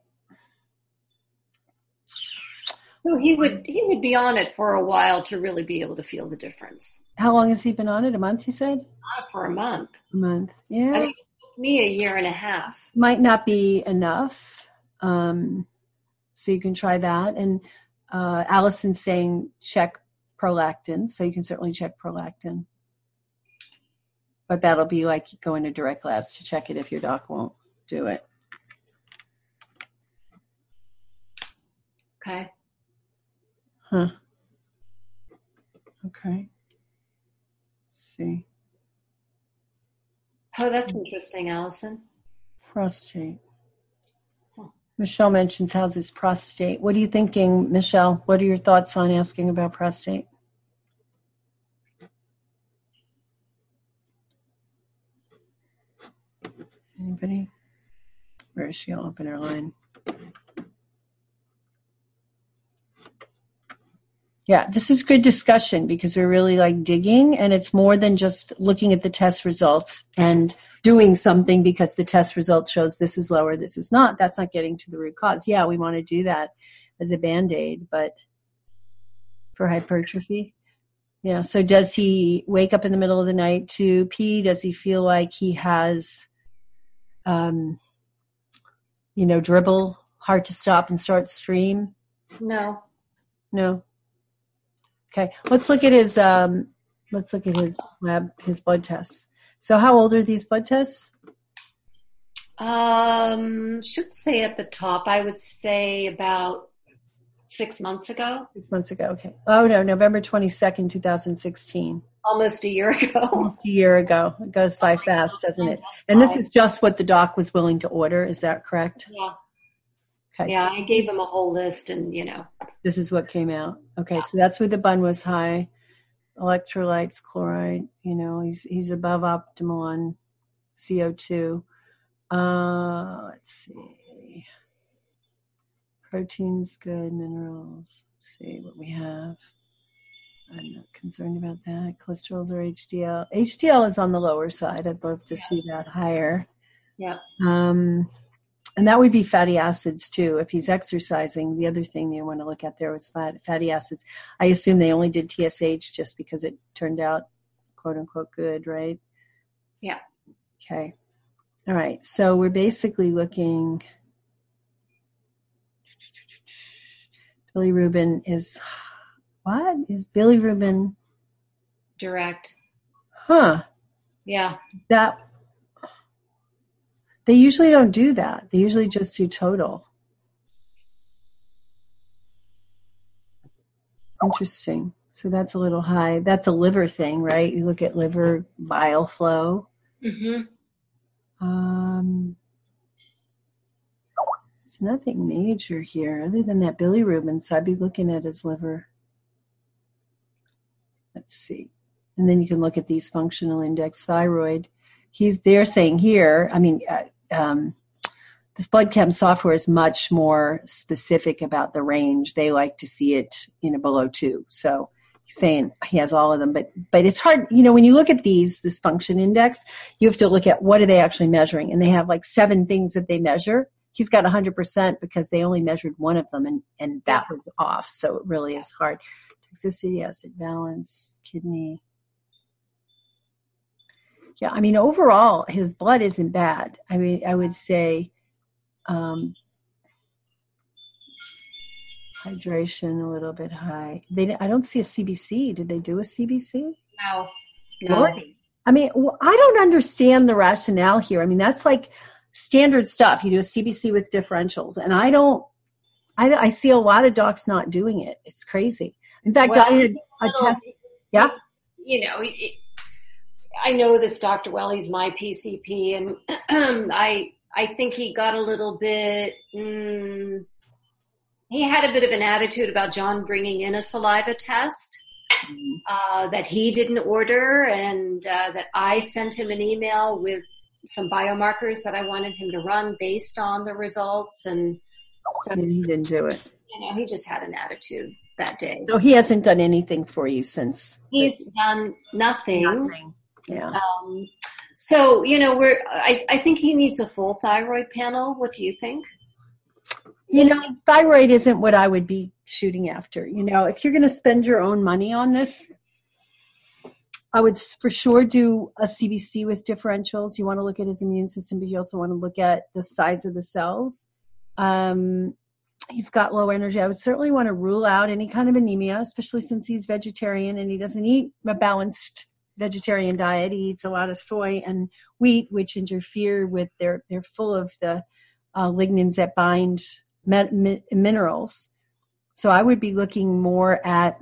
So he would he would be on it for a while to really be able to feel the difference. How long has he been on it? A month, you said? Not for a month. A month. Yeah. I mean, it took me a year and a half. Might not be enough. Um, so you can try that. And uh, Allison's saying check prolactin, so you can certainly check prolactin. But that'll be like going to direct labs to check it if your doc won't do it. Okay. Huh. Okay. Let's see. Oh, that's interesting, Allison. Prostate. Michelle mentions how's his prostate. What are you thinking, Michelle? What are your thoughts on asking about prostate? Anybody? Where is she? I'll open her line. Yeah, this is good discussion because we're really like digging, and it's more than just looking at the test results and doing something because the test result shows this is lower, this is not. That's not getting to the root cause. Yeah, we want to do that as a Band-Aid, but for hypertrophy. Yeah, so does he wake up in the middle of the night to pee? Does he feel like he has, um, you know, dribble, hard to stop and start stream? No. No. Okay, let's look at his um, let's look at his lab, his blood tests. So, how old are these blood tests? Um, should say at the top. I would say about six months ago. Six months ago. Okay. Oh no, November twenty-second, two thousand sixteen. Almost a year ago. Almost a year ago. It goes by fast, doesn't it? And this is just what the doc was willing to order. Is that correct? Yeah. Okay. Yeah, so I gave him a whole list, and you know. This is what came out. Okay, so that's where the bun was high. Electrolytes, chloride, you know, he's he's above optimal on C O two. Uh, let's see. Proteins, good. Minerals. Let's see what we have. I'm not concerned about that. Cholesterols or H D L. H D L is on the lower side. I'd love to yeah. see that higher. Yeah. Um, And that would be fatty acids too. If he's exercising, the other thing you want to look at there was fat, fatty acids. I assume they only did T S H just because it turned out quote unquote good, right? Yeah. Okay. All right. So we're basically looking. Bilirubin is what? Is bilirubin direct? Huh. Yeah. That. They usually don't do that. They usually just do total. Interesting. So that's a little high. That's a liver thing, right? You look at liver bile flow. Mm-hmm. Um, it's nothing major here other than that bilirubin. So I'd be looking at his liver. Let's see. And then you can look at these functional index thyroid. He's they're saying here, I mean, uh, um, this blood chem software is much more specific about the range. They like to see it, you know, below two. So he's saying he has all of them, but, but it's hard, you know, when you look at these, this function index, you have to look at what are they actually measuring. And they have like seven things that they measure. He's got one hundred percent because they only measured one of them and, and that was off. So it really is hard. Toxicity, acid balance, kidney. Yeah, I mean, overall, his blood isn't bad. I mean, I would say um, hydration a little bit high. They, I don't see a C B C. Did they do a C B C? No. No. Lordy. I mean, I don't understand the rationale here. I mean, that's like standard stuff. You do a C B C with differentials, and I don't. I, I see a lot of docs not doing it. It's crazy. In fact, well, I had a test. Yeah. You know. It, I know this Doctor Well, he's my P C P, and I I think he got a little bit, mm, he had a bit of an attitude about John bringing in a saliva test uh, that he didn't order, and uh, that I sent him an email with some biomarkers that I wanted him to run based on the results, and so and he didn't do it. You know, he just had an attitude that day. So he hasn't done anything for you since. He's done nothing. Nothing. Yeah. Um, so, you know, we're, I, I think he needs a full thyroid panel. What do you think? You know, thyroid isn't what I would be shooting after. You know, if you're going to spend your own money on this, I would for sure do a C B C with differentials. You want to look at his immune system, but you also want to look at the size of the cells. Um, he's got low energy. I would certainly want to rule out any kind of anemia, especially since he's vegetarian and he doesn't eat a balanced vegetarian diet. He eats a lot of soy and wheat, which interfere with their, they're full of the uh, lignins that bind met, mi- minerals. So I would be looking more at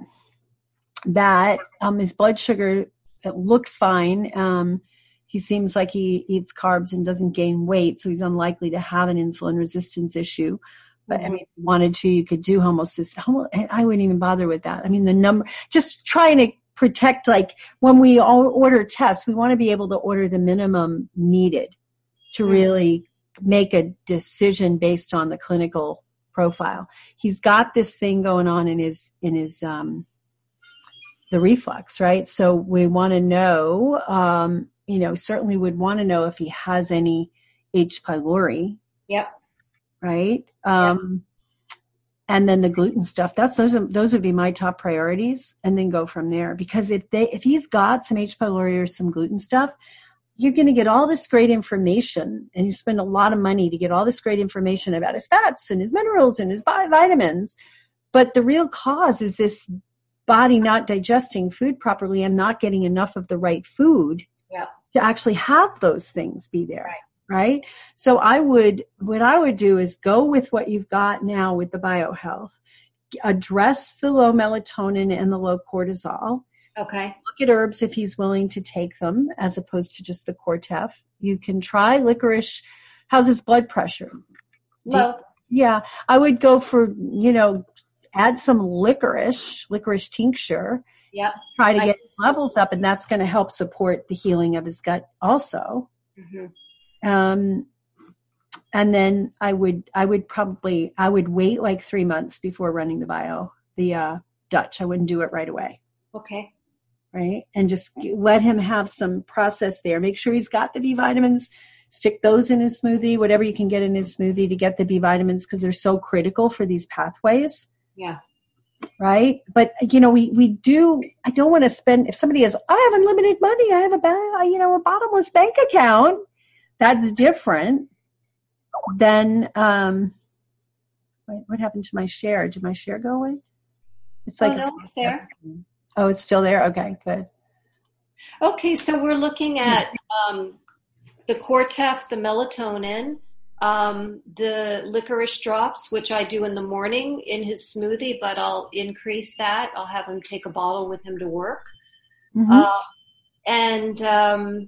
that. Um, his blood sugar, it looks fine. Um, he seems like he eats carbs and doesn't gain weight, so he's unlikely to have an insulin resistance issue. But I mean, if you wanted to, you could do homocysteine. I wouldn't even bother with that. I mean, the number, just trying to protect, like when we all order tests, we want to be able to order the minimum needed to really make a decision based on the clinical profile. He's got this thing going on in his, in his, um, the reflux, right? So we want to know, um, you know, certainly would want to know if he has any H. pylori. Yep. Right. Um, yep. And then the gluten stuff, that's, those are, those would be my top priorities, and then go from there. Because if they, if he's got some H. pylori or some gluten stuff, you're going to get all this great information, and you spend a lot of money to get all this great information about his fats and his minerals and his vitamins. But the real cause is this body not digesting food properly and not getting enough of the right food yeah. to actually have those things be there. Right. Right? So I would, what I would do is go with what you've got now with the BioHealth, address the low melatonin and the low cortisol. Okay. Look at herbs if he's willing to take them, as opposed to just the Cortef. You can try licorice. How's his blood pressure? Low. Yeah. I would go for, you know, add some licorice, licorice tincture. Yeah. Try to I, get his levels up, and that's going to help support the healing of his gut also. Mm-hmm. Um, and then I would, I would probably, I would wait like three months before running the bio, the, uh, Dutch. I wouldn't do it right away. Okay. Right. And just let him have some process there. Make sure he's got the B vitamins, stick those in his smoothie, whatever you can get in his smoothie to get the B vitamins, because they're so critical for these pathways. Yeah. Right. But, you know, we, we do, I don't want to spend, if somebody has, I have unlimited money, I have a, ba- you know, a bottomless bank account. That's different than, um, wait, what happened to my share? Did my share go away? It's like, oh, no, it's, it's there. Oh, it's still there? Okay, good. Okay, so we're looking at um, the Cortef, the melatonin, Um, the licorice drops, which I do in the morning in his smoothie, but I'll increase that. I'll have him take a bottle with him to work. Mm-hmm. Uh, and um,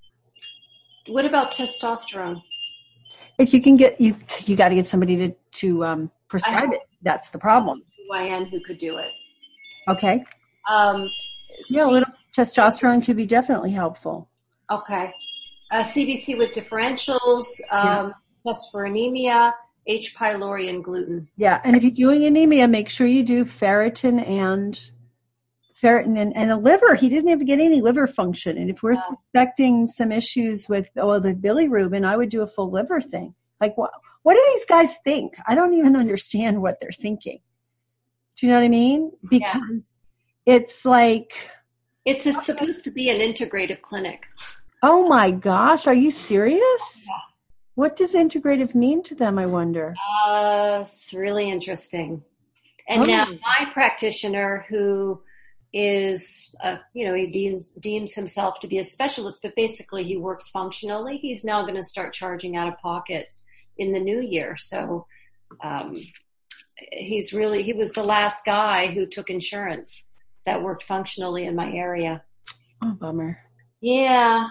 what about testosterone? If you can get, you you got to get somebody to, to um, prescribe it. That's the problem. Y N who could do it. Okay. Um, yeah, a little testosterone could be definitely helpful. Okay. Uh, C B C with differentials, um, yeah. Test for anemia, H. pylori, and gluten. Yeah, and if you're doing anemia, make sure you do ferritin and ferritin and, and a liver. He didn't even get any liver function. And if we're yeah. suspecting some issues with, oh, the bilirubin, I would do a full liver thing. Like, what, what do these guys think? I don't even understand what they're thinking. Do you know what I mean? Because yeah. it's like... It's a, supposed to be an integrative clinic. Oh, my gosh. Are you serious? Yeah. What does integrative mean to them, I wonder? Uh, it's really interesting. And oh. now my practitioner, who is, uh, you know, he deems, deems himself to be a specialist, but basically he works functionally. He's now going to start charging out of pocket in the new year. So um, he's really, he was the last guy who took insurance that worked functionally in my area. Oh, bummer. Yeah.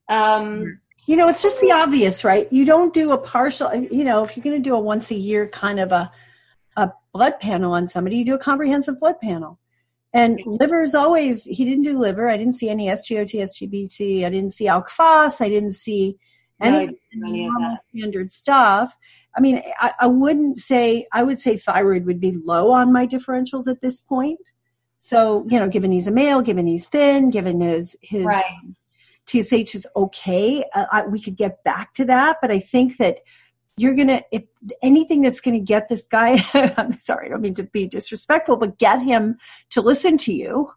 Um, you know, it's just the obvious, right? You don't do a partial, you know, if you're going to do a once a year kind of a, a blood panel on somebody, you do a comprehensive blood panel. And liver is always, he didn't do liver. I didn't see any S G O T, S G B T. I didn't see alk phos. I didn't see any, no, any of that standard stuff. I mean, I, I wouldn't say, I would say thyroid would be low on my differentials at this point. So, you know, given he's a male, given he's thin, given his, his right. um, T S H is okay. Uh, I, we could get back to that, but I think that you're going to, if anything that's going to get this guy, I'm sorry, I don't mean to be disrespectful, but get him to listen to you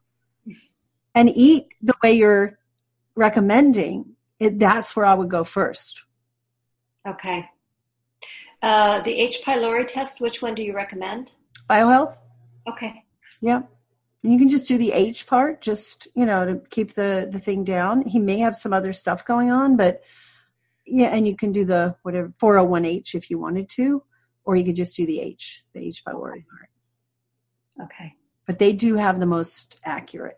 and eat the way you're recommending, it, that's where I would go first. Okay. Uh, the H. pylori test, which one do you recommend? BioHealth. Okay. Yeah. And you can just do the H part, just, you know, to keep the, the thing down. He may have some other stuff going on, but yeah, and you can do the whatever four oh one H if you wanted to, or you could just do the H, the H. pylori part. Okay. But they do have the most accurate.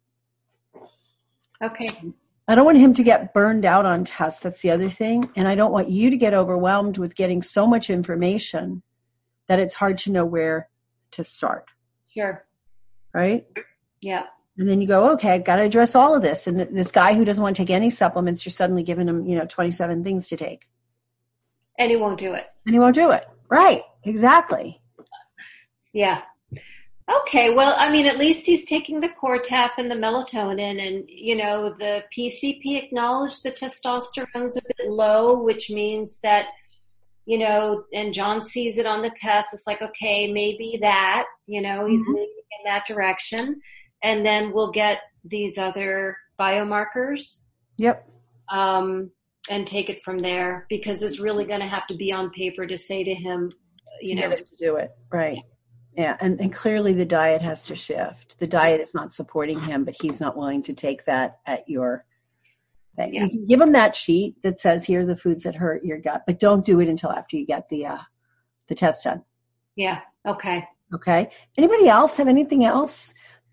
Okay. I don't want him to get burned out on tests. That's the other thing. And I don't want you to get overwhelmed with getting so much information that it's hard to know where to start. Sure. Right? Yeah. And then you go, okay, I've got to address all of this. And this guy who doesn't want to take any supplements, you're suddenly giving him, you know, twenty-seven things to take. And he won't do it. And he won't do it. Right. Exactly. Yeah. Okay. Well, I mean, at least he's taking the Cortef and the melatonin, and, you know, the P C P acknowledged the testosterone's a bit low, which means that, you know, and John sees it on the test. It's like, okay, maybe that, you know, he's mm-hmm. moving in that direction. And then we'll get these other biomarkers. Yep. Um, and take it from there, because it's really going to have to be on paper to say to him, you to know, get him to do it. Right. Yeah. And, and clearly the diet has to shift. The diet is not supporting him, but he's not willing to take that at your thing. Yeah. You can give him that sheet that says, here are the foods that hurt your gut, but don't do it until after you get the, uh, the test done. Yeah. Okay. Okay. Anybody else have anything else?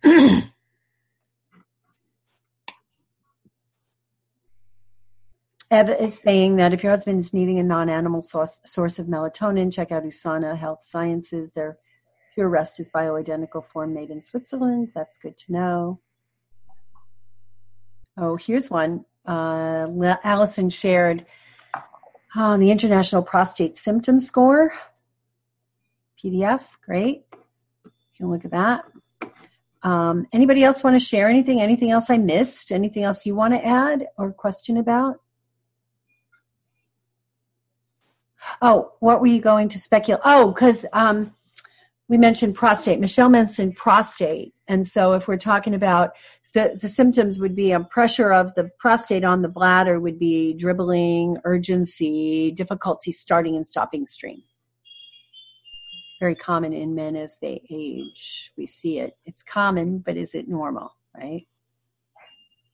Eva is saying that if your husband is needing a non-animal source, source of melatonin, check out USANA Health Sciences. Their Pure Rest is bioidentical form made in Switzerland. That's good to know. Oh, here's one. Uh, Allison shared uh, the International Prostate Symptom Score. P D F, great. You can look at that. Um, anybody else want to share anything? Anything else I missed? Anything else you want to add or question about? Oh, what were you going to speculate? Oh, because um, we mentioned prostate. Michelle mentioned prostate. And so if we're talking about the, the symptoms would be a pressure of the prostate on the bladder would be dribbling, urgency, difficulty starting and stopping stream. Very common in men as they age. We see it. It's common, but is it normal, right?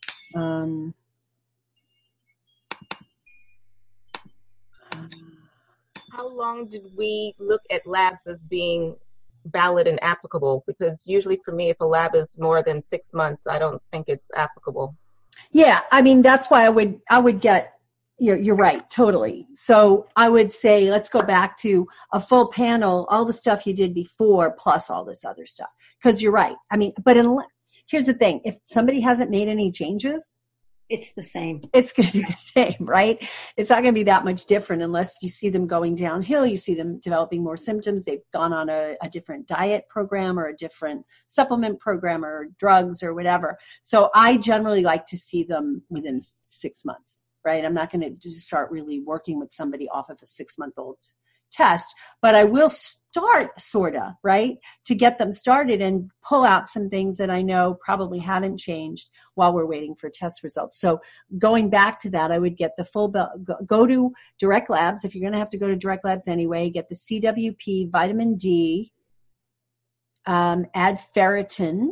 Um, how long did we look at labs as being valid and applicable? Because usually for me, if a lab is more than six months, I don't think it's applicable. Yeah, I mean, that's why I would, I would get, you're, you're right, totally. So I would say, let's go back to a full panel, all the stuff you did before, plus all this other stuff. Because you're right. I mean, but in, here's the thing. If somebody hasn't made any changes, it's the same. It's going to be the same, right? It's not going to be that much different unless you see them going downhill, you see them developing more symptoms, they've gone on a, a different diet program or a different supplement program or drugs or whatever. So I generally like to see them within six months, right? I'm not going to just start really working with somebody off of a six-month-old test, but I will start sort of, right, to get them started and pull out some things that I know probably haven't changed while we're waiting for test results. So going back to that, I would get the full, go, go to Direct Labs. If you're going to have to go to Direct Labs anyway, get the C W P, vitamin D, um, add ferritin.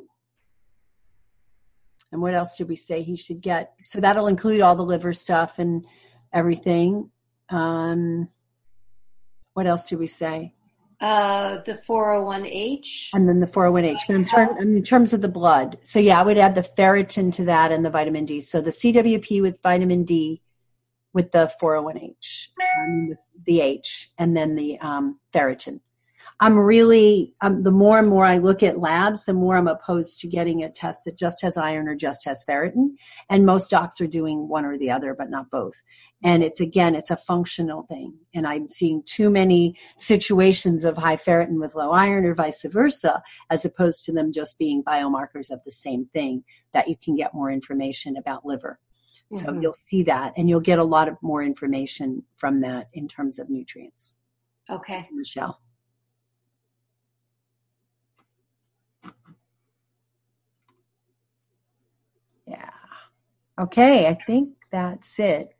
And what else did we say he should get? So that'll include all the liver stuff and everything. Um, What else did we say? Uh, the four oh one H. And then the four oh one H. But in, term, in terms of the blood, so yeah, I would add the ferritin to that and the vitamin D. So the C W P with vitamin D with the four oh one H, um, with the H, and then the um, ferritin. I'm really, um, the more and more I look at labs, the more I'm opposed to getting a test that just has iron or just has ferritin. And most docs are doing one or the other, but not both. And it's, again, it's a functional thing. And I'm seeing too many situations of high ferritin with low iron or vice versa, as opposed to them just being biomarkers of the same thing that you can get more information about liver. So mm-hmm. You'll see that, and you'll get a lot of more information from that in terms of nutrients. Okay. Michelle. Yeah. Okay, I think that's it.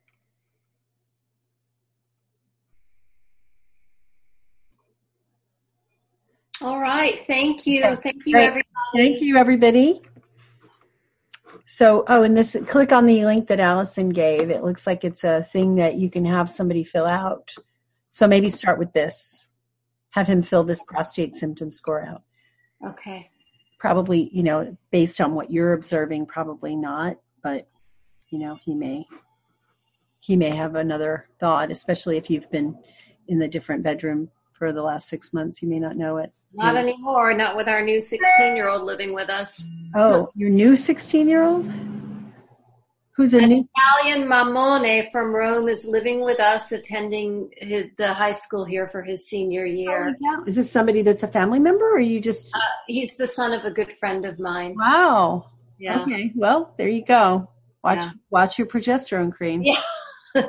All right. Thank you. Okay. Thank you, Great. everybody. Thank you, everybody. So, oh, and this, click on the link that Allison gave. It looks like it's a thing that you can have somebody fill out. So maybe start with this. Have him fill this prostate symptom score out. Okay. Probably, you know, based on what you're observing, probably not, but, you know, he may, he may have another thought, especially if you've been in the different bedroom for the last six months. You may not know it. Not yeah. anymore, not with our new sixteen-year-old living with us. Oh, your new sixteen-year-old? Who's a An new? Italian mamone from Rome is living with us, attending his, the high school here for his senior year. Oh, yeah. Is this somebody that's a family member, or are you just? Uh, he's the son of a good friend of mine. Wow. Yeah. Okay. Well, there you go. Watch, yeah. watch your progesterone cream. Yeah.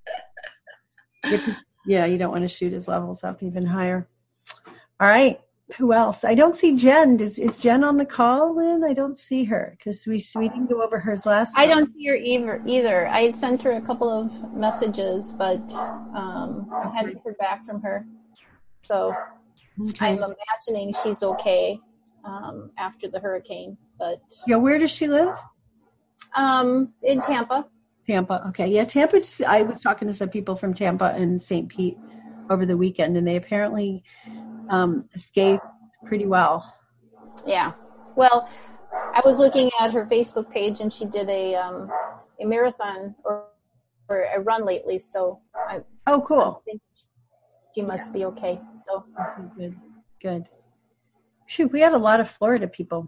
Yeah, you don't want to shoot his levels up even higher. All right. Who else? I don't see Jen. Is is Jen on the call, Lynn? I don't see her because we we didn't go over hers last time. I don't see her either. Either. I had sent her a couple of messages, but um, I hadn't heard back from her. So okay. I'm imagining she's okay um, after the hurricane. But yeah, where does she live? Um, in Tampa. Tampa. Okay. Yeah, Tampa. I was talking to some people from Tampa and Saint Pete over the weekend, and they apparently um, escaped pretty well. Yeah. Well, I was looking at her Facebook page, and she did a um, a marathon or, or a run lately. So I, oh, cool. I think she must yeah. be okay. So okay, good. Good. Shoot, we had a lot of Florida people.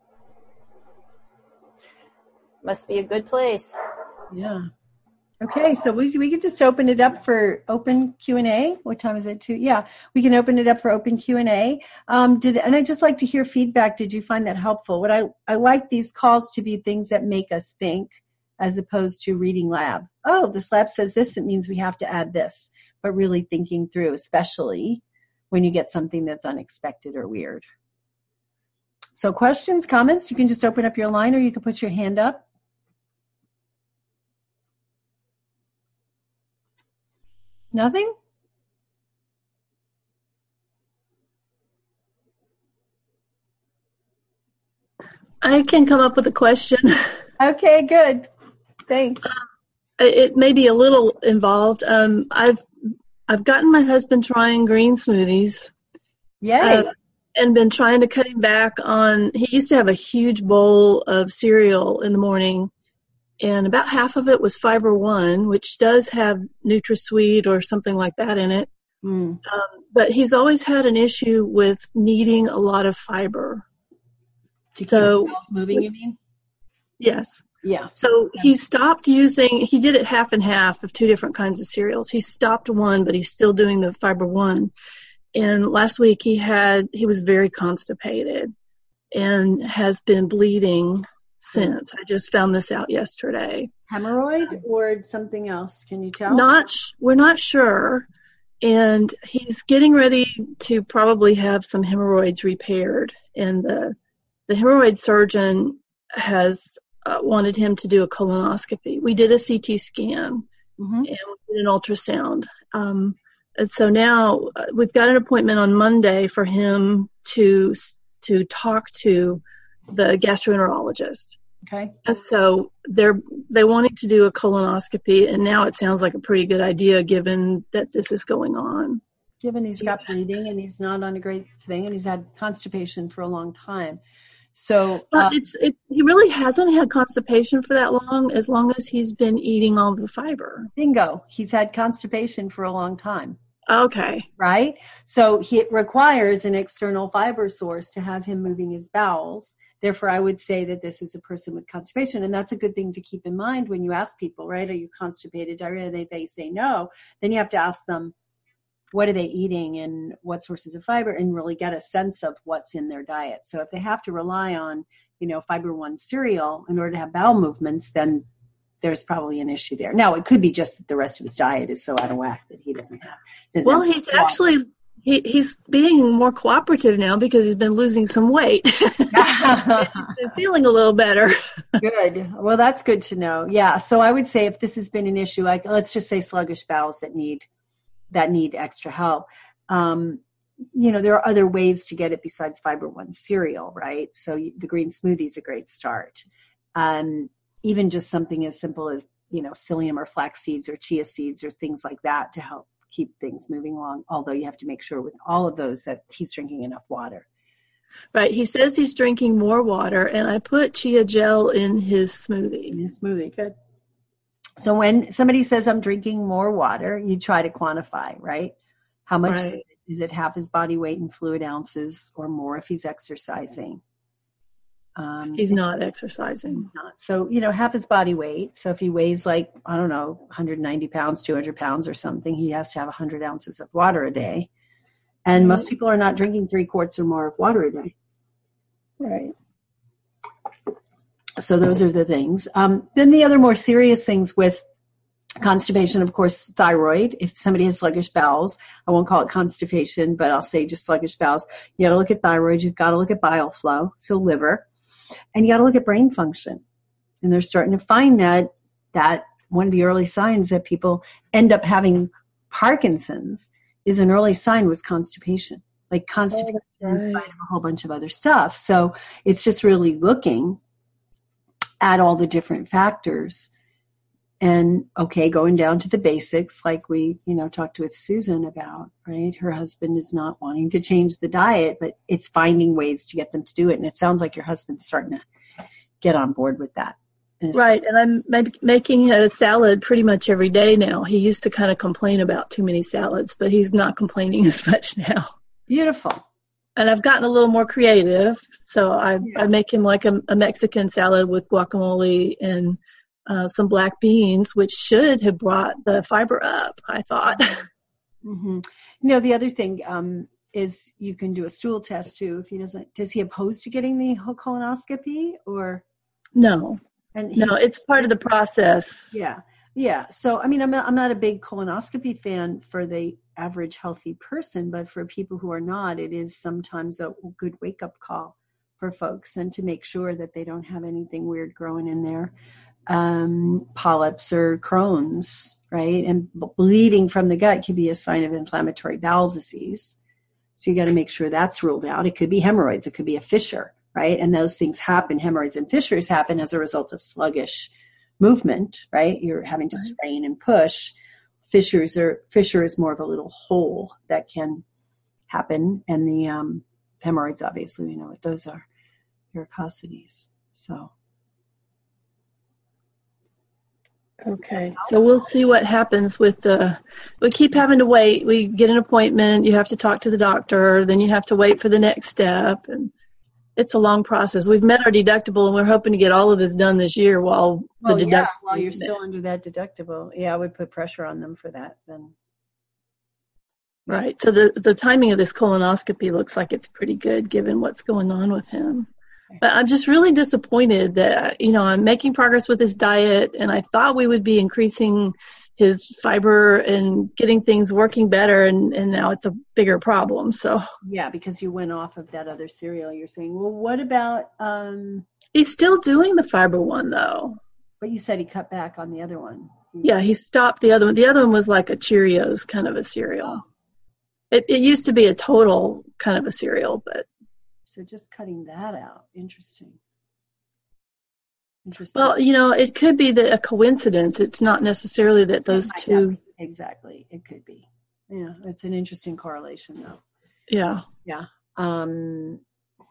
Must be a good place. Yeah. Okay, so we we could just open it up for open Q and A. What time is it? Two? Yeah, we can open it up for open Q and A. Um, did and I just like to hear feedback. Did you find that helpful? What I I like these calls to be things that make us think, as opposed to reading lab. Oh, this lab says this. It means we have to add this. But really thinking through, especially when you get something that's unexpected or weird. So questions, comments. You can just open up your line, or you can put your hand up. Nothing? I can come up with a question. Okay, good. Thanks. Uh, it may be a little involved. Um, I've I've gotten my husband trying green smoothies. Yay. Uh, and been trying to cut him back on, he used to have a huge bowl of cereal in the morning, and about half of it was Fiber One, which does have NutraSweet or something like that in it. Mm. Um, but he's always had an issue with needing a lot of fiber. To so keep the bowels moving, you mean? Yes. Yeah. So he stopped using, he did it half and half of two different kinds of cereals. He stopped one, but he's still doing the Fiber One. And last week he had, he was very constipated and has been bleeding since. I just found this out yesterday. Hemorrhoid or something else? Can you tell? Not, we're not sure. And he's getting ready to probably have some hemorrhoids repaired. And the, the hemorrhoid surgeon has uh, wanted him to do a colonoscopy. We did a C T scan Mm-hmm. and we did an ultrasound. Um, and so now uh, we've got an appointment on Monday for him to to talk to the gastroenterologist. Okay. And so they're they wanted to do a colonoscopy, and now it sounds like a pretty good idea given that this is going on. Given he's got bleeding and he's not on a great thing and he's had constipation for a long time. So uh, it's it, he really hasn't had constipation for that long, as long as he's been eating all the fiber. Bingo. He's had constipation for a long time. Okay. Right? So he, it requires an external fiber source to have him moving his bowels. Therefore, I would say that this is a person with constipation. And that's a good thing to keep in mind when you ask people, right? Are you constipated, diarrhea? They, they say no. Then you have to ask them, what are they eating and what sources of fiber, and really get a sense of what's in their diet. So if they have to rely on, you know, Fiber One cereal in order to have bowel movements, then there's probably an issue there. Now, it could be just that the rest of his diet is so out of whack that he doesn't have. Doesn't well, have he's actually, he, he's being more cooperative now because he's been losing some weight. He's been feeling a little better. Good. Well, that's good to know. Yeah. So I would say if this has been an issue, like let's just say sluggish bowels that need that need extra help. Um, you know, there are other ways to get it besides Fiber One cereal, right? So you, the green smoothie is a great start. Um, even just something as simple as, you know, psyllium or flax seeds or chia seeds or things like that to help keep things moving along. Although you have to make sure with all of those that he's drinking enough water. Right. He says he's drinking more water, and I put chia gel in his smoothie. In his smoothie, good. So when somebody says I'm drinking more water, you try to quantify, right? How much right. is it? Half his body weight in fluid ounces or more if he's exercising? Um, he's not exercising. Not. So, you know, half his body weight. So if he weighs like, I don't know, one hundred ninety pounds, two hundred pounds or something, he has to have one hundred ounces of water a day. And mm-hmm. most people are not drinking three quarts or more of water a day. Right. So those are the things. Um, then the other more serious things with constipation, of course, thyroid. If somebody has sluggish bowels, I won't call it constipation, but I'll say just sluggish bowels. You got to look at thyroid. You've got to look at bile flow, so liver, and you got to look at brain function. And they're starting to find that that one of the early signs that people end up having Parkinson's is an early sign was constipation, like constipation oh, right. in spite of a whole bunch of other stuff. So it's just really looking at all the different factors and, okay, going down to the basics like we, you know, talked with Susan about, right? Her husband is not wanting to change the diet, but it's finding ways to get them to do it. And it sounds like your husband's starting to get on board with that. And right. And I'm make, making a salad pretty much every day now. He used to kind of complain about too many salads, but he's not complaining as much now. Beautiful. And I've gotten a little more creative, so I yeah. I make him like a, a Mexican salad with guacamole and uh, some black beans, which should have brought the fiber up, I thought. Mm-hmm. You know, the other thing um, is you can do a stool test too. If he doesn't, does he oppose to getting the colonoscopy or? No, and he, no, it's part of the process. Yeah, yeah. So I mean, I'm not, I'm not a big colonoscopy fan for the average healthy person, but for people who are not, it is sometimes a good wake-up call for folks, and to make sure that they don't have anything weird growing in there, um, polyps or Crohn's, right? And bleeding from the gut can be a sign of inflammatory bowel disease. So you got to make sure that's ruled out. It could be hemorrhoids. It could be a fissure, right? And those things happen. Hemorrhoids and fissures happen as a result of sluggish movement, right? You're having to strain and push. fissures are, fissure is more of a little hole that can happen. And the um, hemorrhoids, obviously, we know what those are, varicosities. So. Okay, so we'll see what happens with the, we keep having to wait. We get an appointment, you have to talk to the doctor, then you have to wait for the next step, and it's a long process. We've met our deductible, and we're hoping to get all of this done this year while the well, deductible. Yeah, while you're still under that deductible. Yeah, I would put pressure on them for that then. Right, so the, the timing of this colonoscopy looks like it's pretty good given what's going on with him. But I'm just really disappointed that, you know, I'm making progress with his diet, and I thought we would be increasing his fiber and getting things working better, and, and now it's a bigger problem. So yeah, because you went off of that other cereal. You're saying, well, what about? Um, he's still doing the fiber one though. But you said he cut back on the other one. Yeah, he stopped the other one. The other one was like a Cheerios kind of a cereal. It, it used to be a Total kind of a cereal, but. So just cutting that out. Interesting. Interesting. Well, you know, it could be that a coincidence. It's not necessarily that those two. Exactly. It could be. Yeah. It's an interesting correlation though. Yeah. Yeah. Um,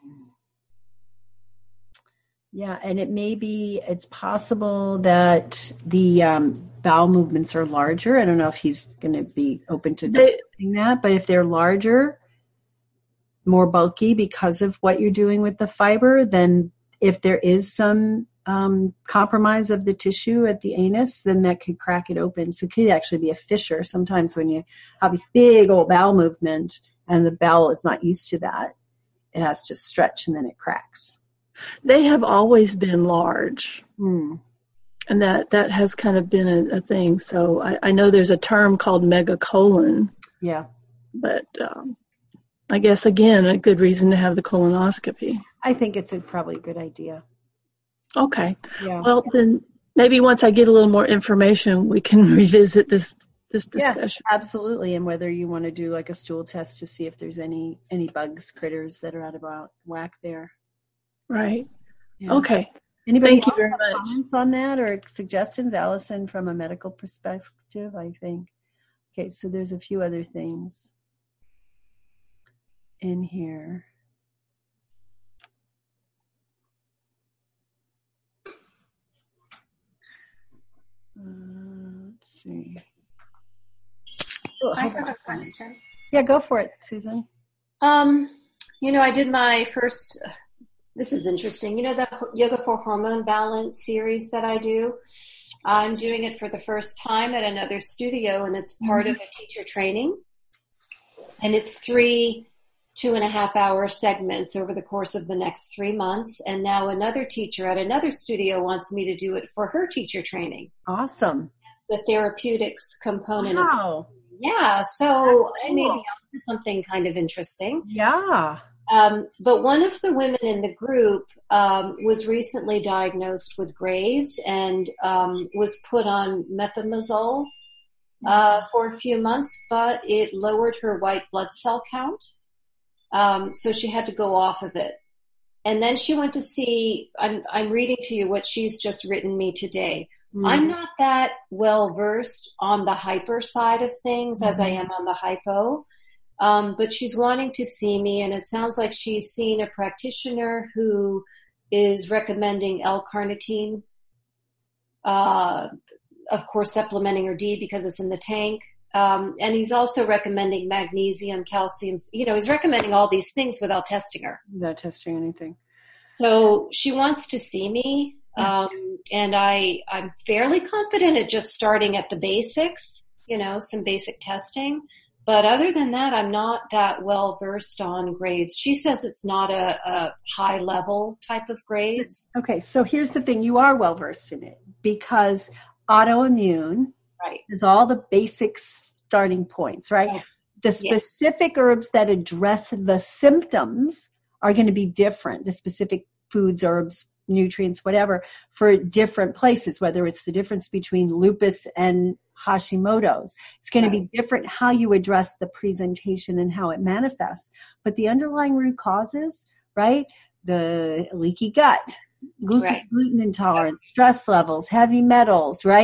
yeah. And it may be, it's possible that the um, bowel movements are larger. I don't know if he's going to be open to discussing that, but if they're larger, more bulky because of what you're doing with the fiber, then if there is some um, compromise of the tissue at the anus, then that could crack it open. So it could actually be a fissure. Sometimes when you have a big old bowel movement and the bowel is not used to that, it has to stretch and then it cracks. They have always been large. Mm. And that, that has kind of been a, a thing. So I, I know there's a term called megacolon. Yeah. But um, I guess, again, a good reason to have the colonoscopy. I think it's a, probably a good idea. Okay. Yeah. Well, then maybe once I get a little more information, we can revisit this this discussion. Yeah, absolutely. And whether you want to do like a stool test to see if there's any, any bugs, critters that are out of whack there. Right. Yeah. Okay. Anybody Thank you very much. Comments on that or suggestions? Allison, from a medical perspective, I think. Okay, so there's a few other things in here. Uh, let's see. Oh, I have a question. Yeah, go for it, Susan. Um, you know, I did my first, this is interesting, you know, the Yoga for Hormone Balance series that I do? I'm doing it for the first time at another studio, and it's part mm-hmm. of a teacher training. And it's three two and a half hour segments over the course of the next three months. And now another teacher at another studio wants me to do it for her teacher training. Awesome. It's the therapeutics component. Wow. Of Yeah. So cool. I may be on to something kind of interesting. Yeah. Um, but one of the women in the group um, was recently diagnosed with Graves and um, was put on methimazole uh, for a few months, but it lowered her white blood cell count. Um, so she had to go off of it. And then she went to see, I'm, I'm reading to you what she's just written me today. Mm-hmm. I'm not that well versed on the hyper side of things mm-hmm. as I am on the hypo. Um, but she's wanting to see me, and it sounds like she's seen a practitioner who is recommending L-carnitine, uh, of course supplementing her D because it's in the tank. Um, and he's also recommending magnesium, calcium. You know, he's recommending all these things without testing her. Without testing anything. So she wants to see me, um, and I, I'm fairly confident at just starting at the basics, you know, some basic testing. But other than that, I'm not that well versed on Graves. She says it's not a, a high level type of Graves. Okay, so here's the thing. You are well versed in it because autoimmune right. is all the basic starting points, right? Yeah. The specific yeah. herbs that address the symptoms are going to be different. The specific foods, herbs, nutrients, whatever, for different places, whether it's the difference between lupus and Hashimoto's. It's going right. to be different how you address the presentation and how it manifests. But the underlying root causes, right? The leaky gut, gluten, right. gluten intolerance, stress levels, heavy metals, right?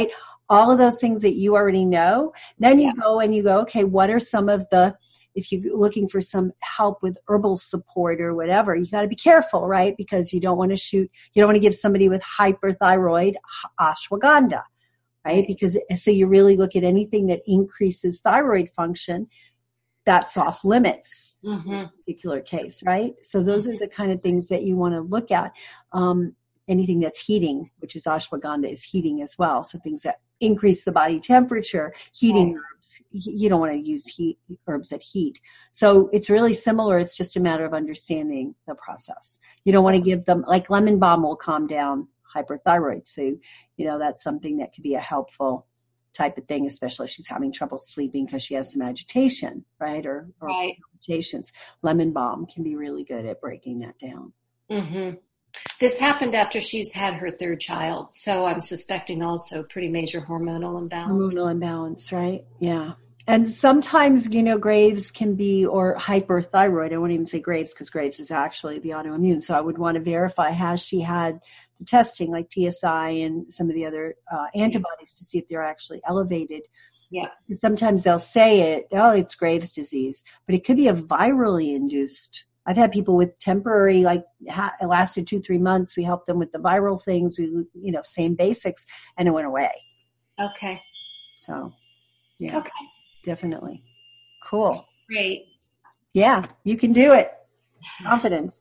all of those things that you already know. Then you Yeah. go and you go, okay, what are some of the, if you're looking for some help with herbal support or whatever, you got to be careful, right? Because you don't want to shoot, you don't want to give somebody with hyperthyroid ashwagandha, right? Right. Because so you really look at anything that increases thyroid function, that's off limits Mm-hmm. in a particular case, right? So those are the kind of things that you want to look at. Um, anything that's heating, which is ashwagandha is heating as well. So things that increase the body temperature, heating Right. herbs. You don't want to use heat herbs that heat. So it's really similar. It's just a matter of understanding the process. You don't want to give them, like lemon balm will calm down hyperthyroid. So, you know, that's something that could be a helpful type of thing, especially if she's having trouble sleeping because she has some agitation, right? Or, or Right. palpitations. Lemon balm can be really good at breaking that down. Mm-hmm. This happened after she's had her third child, so I'm suspecting also pretty major hormonal imbalance. Hormonal imbalance, right? Yeah. And sometimes, you know, Graves can be, or hyperthyroid. I won't even say Graves because Graves is actually the autoimmune. So I would want to verify, has she had the testing like T S I and some of the other uh, antibodies to see if they're actually elevated. Yeah. Sometimes they'll say it, oh, it's Graves' disease, but it could be a virally induced. I've had people with temporary, like ha- it lasted two, three months. We helped them with the viral things. We, you know, same basics, and it went away. Okay. So, yeah, Okay. definitely. Cool. Great. Yeah, you can do it. Confidence.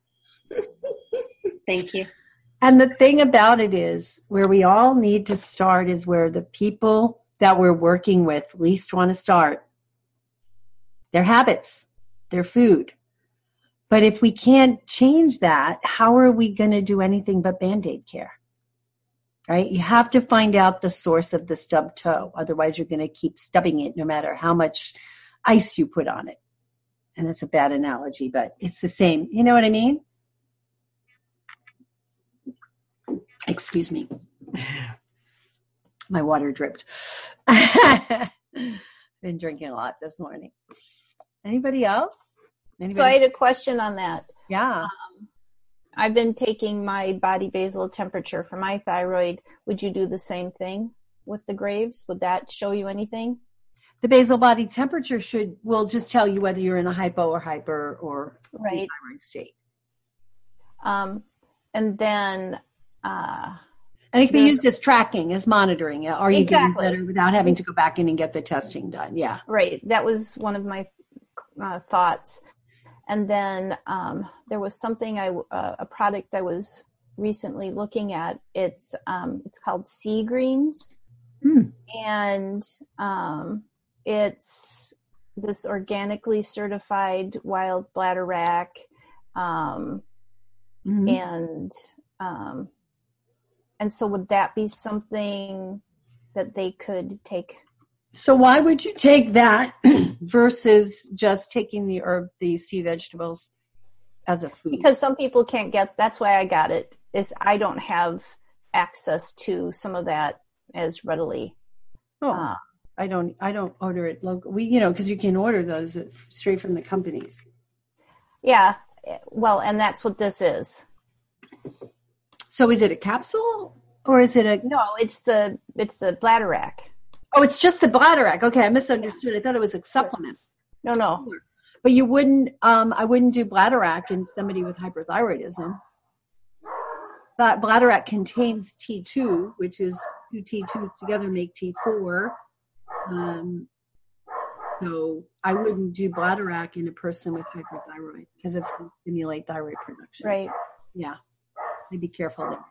Thank you. And the thing about it is, where we all need to start is where the people that we're working with least want to start. Their habits, their food. But if we can't change that, how are we going to do anything but Band-Aid care? Right? You have to find out the source of the stubbed toe. Otherwise, you're going to keep stubbing it no matter how much ice you put on it. And that's a bad analogy, but it's the same. You know what I mean? Excuse me. My water dripped. Been drinking a lot this morning. Anybody else? Anybody? So I had a question on that. Yeah. Um, I've been taking my body basal temperature for my thyroid. Would you do the same thing with the Graves? Would that show you anything? The basal body temperature should will just tell you whether you're in a hypo or hyper or Right. thyroid state. Um, and then, uh, And it can be There's- used as tracking, as monitoring. Are you Exactly. getting better without having to go back in and get the testing done? Yeah. right. That was one of my uh, thoughts. And then um, there was something I, uh, a product I was recently looking at. It's um, it's called Sea Greens, Hmm. and um, it's this organically certified wild bladderwrack, um, Mhm. and um, and so would that be something that they could take? So why would you take that versus just taking the herb, the sea vegetables as a food? Because some people can't get, that's why I got it, is I don't have access to some of that as readily. oh, Uh, I don't, I don't order it local. We, you know, because you can order those straight from the companies. yeah, well, and that's what this is. So is it a capsule or is it a? No, it's the, it's the bladderwrack. Oh, it's just the bladderwrack. Okay, I misunderstood. I thought it was a supplement. No, no. But you wouldn't, um, I wouldn't do bladderwrack in somebody with hyperthyroidism. That bladderwrack contains T two, which is two T twos together make T four. Um, so I wouldn't do bladderwrack in a person with hyperthyroid because it's going to stimulate thyroid production. Right. Yeah. I'd be careful there.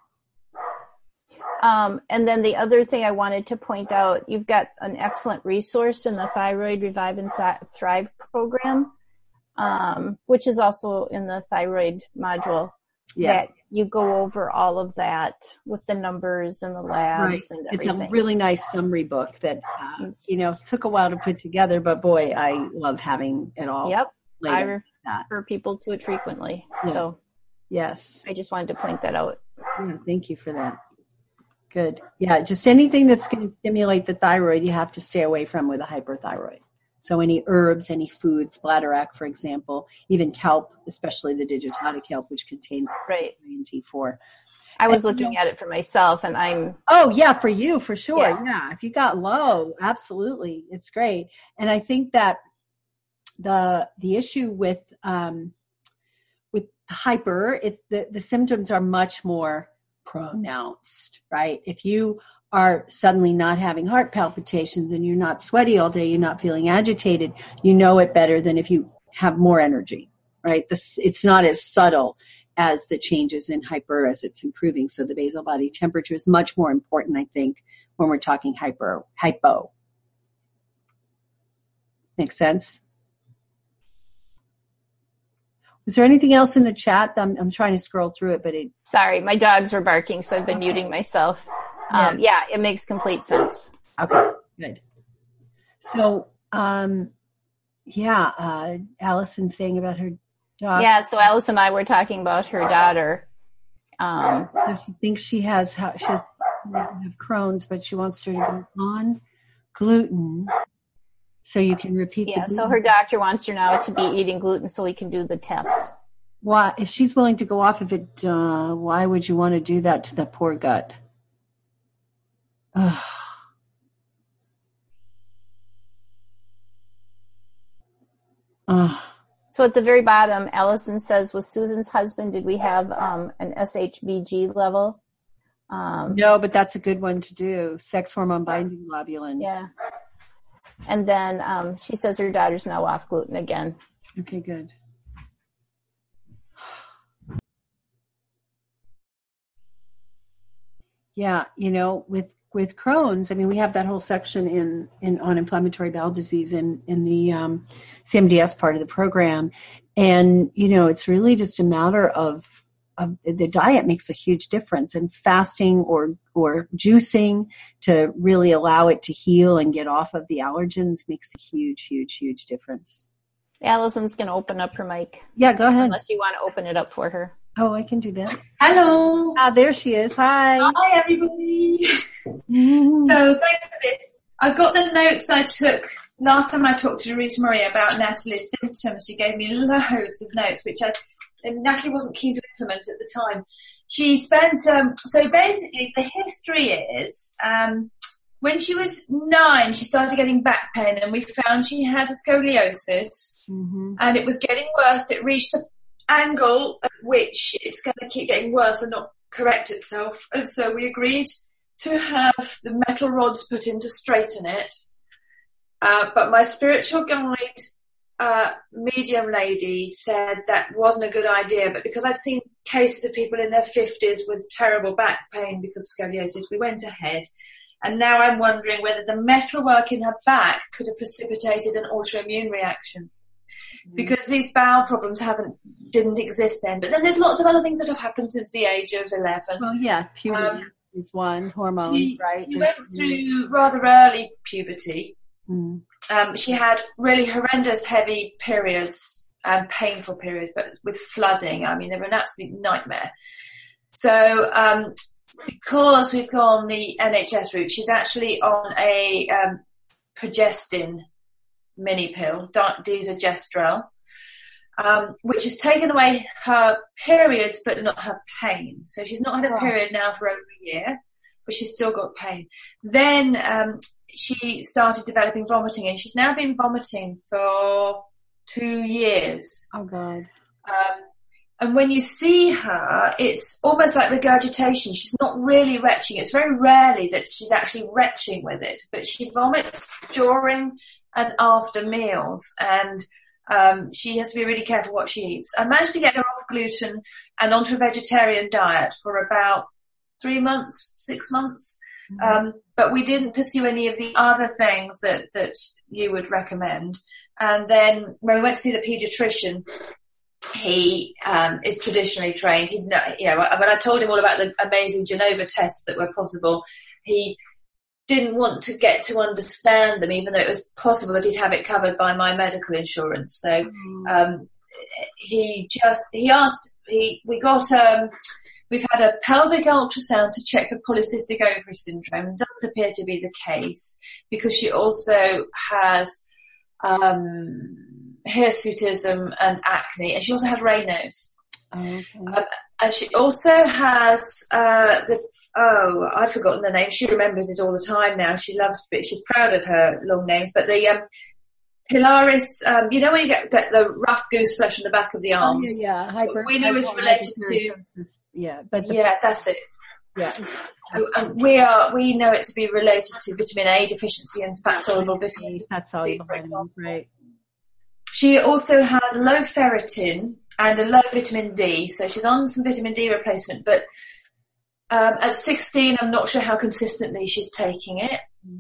Um, and then the other thing I wanted to point out, you've got an excellent resource in the Thyroid Revive and Th- Thrive program, um, which is also in the thyroid module. Yeah. That you go over all of that with the numbers and the labs Right. and It's everything. a really nice summary book that, uh, you know, took a while to put together, but boy, I love having it all. Yep. I later. that. refer people to it frequently. Yeah. So Yes. I just wanted to point that out. Yeah, thank you for that. Good. Yeah, just anything that's going to stimulate the thyroid, you have to stay away from with a hyperthyroid. So any herbs, any foods, bladderwrack, for example, even kelp, especially the digitotic kelp, which contains Right. three and T four. I was and, looking you know, at it for myself, and I'm. Oh yeah, for you, for sure. Yeah. yeah. If you got low, absolutely. It's great. And I think that the, the issue with, um, with hyper, it, the, the symptoms are much more pronounced, right? If you are suddenly not having heart palpitations and you're not sweaty all day, you're not feeling agitated, you know it better than if you have more energy, right? This, it's not as subtle as the changes in hyper as it's improving. So the basal body temperature is much more important, I think, when we're talking hyper, hypo. Make sense? Is there anything else in the chat? I'm, I'm trying to scroll through it, but it... Sorry, my dogs were barking, so I've been okay. muting myself. Um, yeah. yeah, it makes complete sense. Okay, good. So, um, yeah, uh, Allison saying about her dog. Yeah, so Alice and I were talking about her daughter. Um, so she thinks she has, she has have Crohn's, but she wants her to go on gluten. So you can repeat. Yeah, the so her doctor wants her now to be eating gluten so we can do the test. Why, if she's willing to go off of it, uh, why would you want to do that to the poor gut? Ugh. Ugh. So at the very bottom, Allison says, with Susan's husband, did we have um, an S H B G level? Um, no, but that's a good one to do. Sex hormone binding globulin. Yeah. And then um, she says her daughter's now off gluten again. Okay, good. Yeah, you know, with with Crohn's, I mean, we have that whole section in, in on inflammatory bowel disease in in the um, C M D S part of the program, and you know, it's really just a matter of of the diet makes a huge difference, and fasting or or juicing to really allow it to heal and get off of the allergens makes a huge, huge, huge difference. Allison's going to open up her mic. Yeah, go ahead. Unless you want to open it up for her. Oh, I can do that. Hello. Ah, there she is. Hi. Hi, everybody. Mm. So thanks for this. I've got the notes I took last time I talked to Rita Maria about Natalie's symptoms. She gave me loads of notes, which I, and Natalie wasn't keen to implement at the time. She spent, um, so basically the history is, um, when she was nine, she started getting back pain, and we found she had a scoliosis, mm-hmm. and it was getting worse. It reached the angle at which it's going to keep getting worse and not correct itself. And so we agreed to have the metal rods put in to straighten it. Uh, but my spiritual guide, uh, medium lady said that wasn't a good idea. But because I'd seen cases of people in their fifties with terrible back pain because of scoliosis, we went ahead. And now I'm wondering whether the metalwork in her back could have precipitated an autoimmune reaction. Because these bowel problems haven't, didn't exist then. But then there's lots of other things that have happened since the age of eleven. Well, yeah, puberty um, is one, hormones, she, right? She went through rather early puberty. Mm. Um, she had really horrendous heavy periods and painful periods, but with flooding. I mean, they were an absolute nightmare. So, um, because we've gone the N H S route, she's actually on a um, progestin mini pill, desogestrel, um, which has taken away her periods but not her pain. So she's not had a period now for over a year, but she's still got pain. Then um, she started developing vomiting, and she's now been vomiting for two years. Oh, God. Um, and when you see her, it's almost like regurgitation. She's not really retching. It's very rarely that she's actually retching with it, but she vomits during and after meals, and um, she has to be really careful what she eats. I managed to get her off gluten and onto a vegetarian diet for about three months, six months, mm-hmm. um, but we didn't pursue any of the other things that, that you would recommend. And then when we went to see the pediatrician, he um, is traditionally trained. He, you know, when I told him all about the amazing Genova tests that were possible, he didn't want to get to understand them, even though it was possible that he'd have it covered by my medical insurance. So um, he just he asked. He we got um, we've had a pelvic ultrasound to check for polycystic ovary syndrome. It doesn't appear to be the case because she also has um, hirsutism and acne, and she also had Raynaud's. Okay. Um, And she also has uh, the, oh, I've forgotten the name. She remembers it all the time now. She loves it. She's proud of her long names. But the um, Pilaris, um, you know when you get, get the rough goose flesh on the back of the arms? Oh, yeah, yeah. Hyper, we know it's related to... Yeah, but the, yeah, that's it. Yeah. So, um, we are. We know it to be related to vitamin A deficiency and fat-soluble vitamin C. Fat-soluble vitamins, right. She also has low ferritin and a low vitamin D, so she's on some vitamin D replacement. But um, at sixteen, I'm not sure how consistently she's taking it.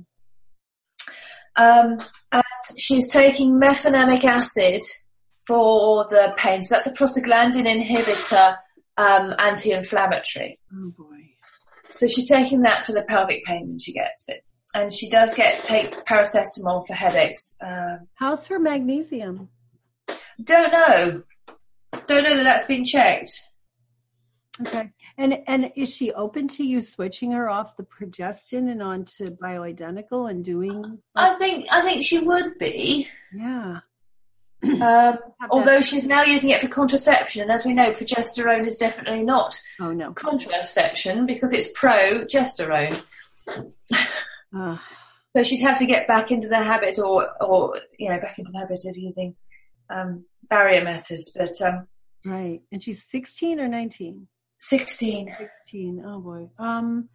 Um, and she's taking mefenamic acid for the pain. So that's a prostaglandin inhibitor, um, anti-inflammatory. Oh boy. So she's taking that for the pelvic pain when she gets it. And she does get take paracetamol for headaches. Um, How's her magnesium? Don't know. Don't know that that's been checked. Okay. And and is she open to you switching her off the progestin and onto bioidentical and doing? Like, I think I think she would be. Yeah. Um, although she's now using it for contraception, and as we know, progesterone is definitely not oh, no. contraception because it's progesterone. Uh, so she'd have to get back into the habit, or, or you know, back into the habit of using um, barrier methods. But um, right, and she's sixteen or nineteen. Sixteen. Sixteen. Oh boy. Um,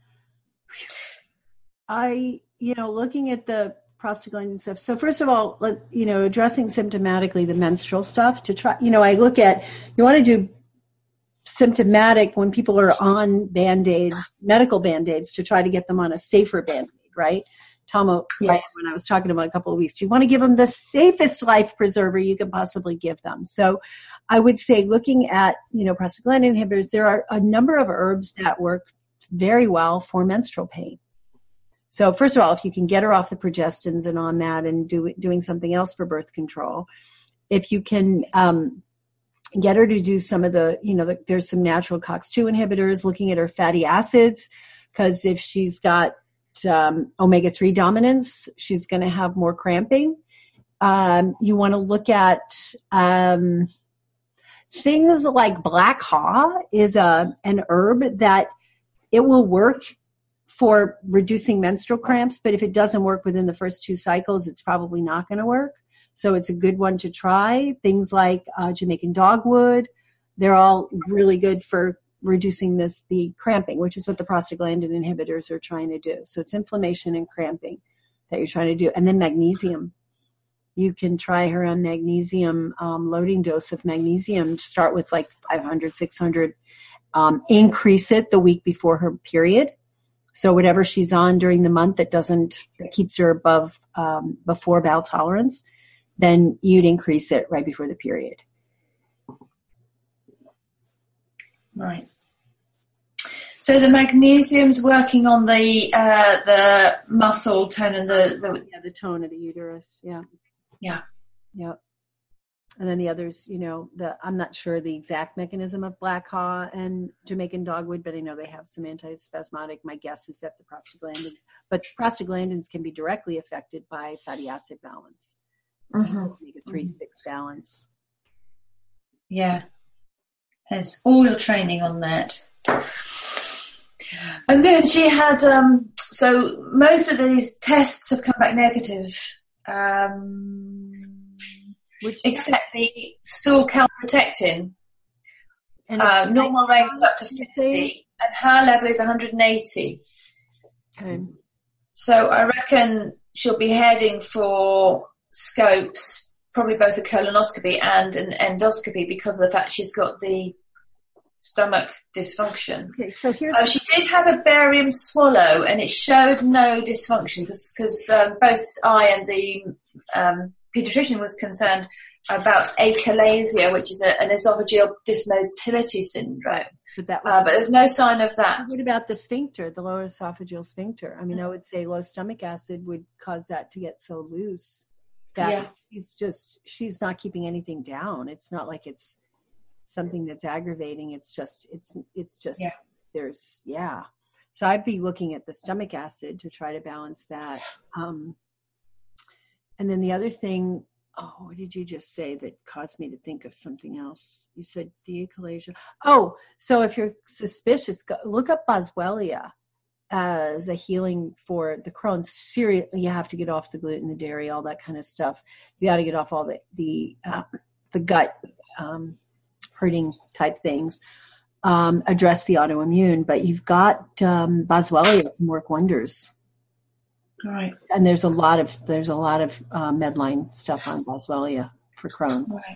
I you know looking at the prostaglandin stuff. So first of all, let, you know, addressing symptomatically the menstrual stuff to try, you know, I look at, you want to do symptomatic when people are on Band-Aids, medical Band-Aids, to try to get them on a safer Band-Aid, right? Tomo, yes. Right, when I was talking to him in a couple of weeks, you want to give them the safest life preserver you can possibly give them. So I would say looking at, you know, prostaglandin inhibitors, there are a number of herbs that work very well for menstrual pain. So first of all, if you can get her off the progestins and on that and do, doing something else for birth control, if you can um, get her to do some of the, you know, the, there's some natural C O X two inhibitors, looking at her fatty acids, because if she's got um, omega three dominance, she's going to have more cramping. Um, you want to look at um, things like black haw is a an herb that it will work for reducing menstrual cramps, but if it doesn't work within the first two cycles, it's probably not going to work. So it's a good one to try. Things like uh, Jamaican dogwood, they're all really good for reducing this the cramping, which is what the prostaglandin inhibitors are trying to do. So it's inflammation and cramping that you're trying to do. And then magnesium. You can try her on magnesium, um, loading dose of magnesium. Start with like five hundred, six hundred. Um, increase it the week before her period. So whatever she's on during the month that doesn't, that keeps her above, um, before bowel tolerance, then you'd increase it right before the period. Right. So the magnesium's working on the, uh, the muscle tone and the, the, yeah, the tone of the uterus. Yeah. Yeah. Yeah. And then the others, you know, the I'm not sure the exact mechanism of black haw and Jamaican dogwood, but I know they have some antispasmodic. My guess is that the prostaglandins, but prostaglandins can be directly affected by fatty acid balance, mm-hmm. omega three six balance. Yeah, hence all your training on that. And then she had, um, so most of these tests have come back negative. Um, Which, except the stool calprotectin. And uh, normal range is up to fifty, and her level is one hundred eighty. Okay. So I reckon she'll be heading for scopes, probably both a colonoscopy and an endoscopy, because of the fact she's got the stomach dysfunction. Okay, so here's uh, she did have a barium swallow, and it showed no dysfunction because um, both I and the um, pediatrician was concerned about achalasia, which is a, an esophageal dysmotility syndrome. But, that was, uh, but there's no sign of that. What about the sphincter, the lower esophageal sphincter? I mean, mm-hmm. I would say low stomach acid would cause that to get so loose that yeah. she's just, she's not keeping anything down. It's not like it's something that's aggravating. It's just, it's, it's just, yeah. there's, yeah. So I'd be looking at the stomach acid to try to balance that. Um, And then the other thing, Oh, what did you just say that caused me to think of something else? You said achalasia. Oh, so if you're suspicious, go, look up Boswellia as a healing for the Crohn's. Seriously, you have to get off the gluten, the dairy, all that kind of stuff. You got to get off all the the uh, the gut um, hurting type things. Um, address the autoimmune, but you've got um, Boswellia can work wonders. All right. And there's a lot of there's a lot of uh, Medline stuff on Boswellia for Crohn. Right.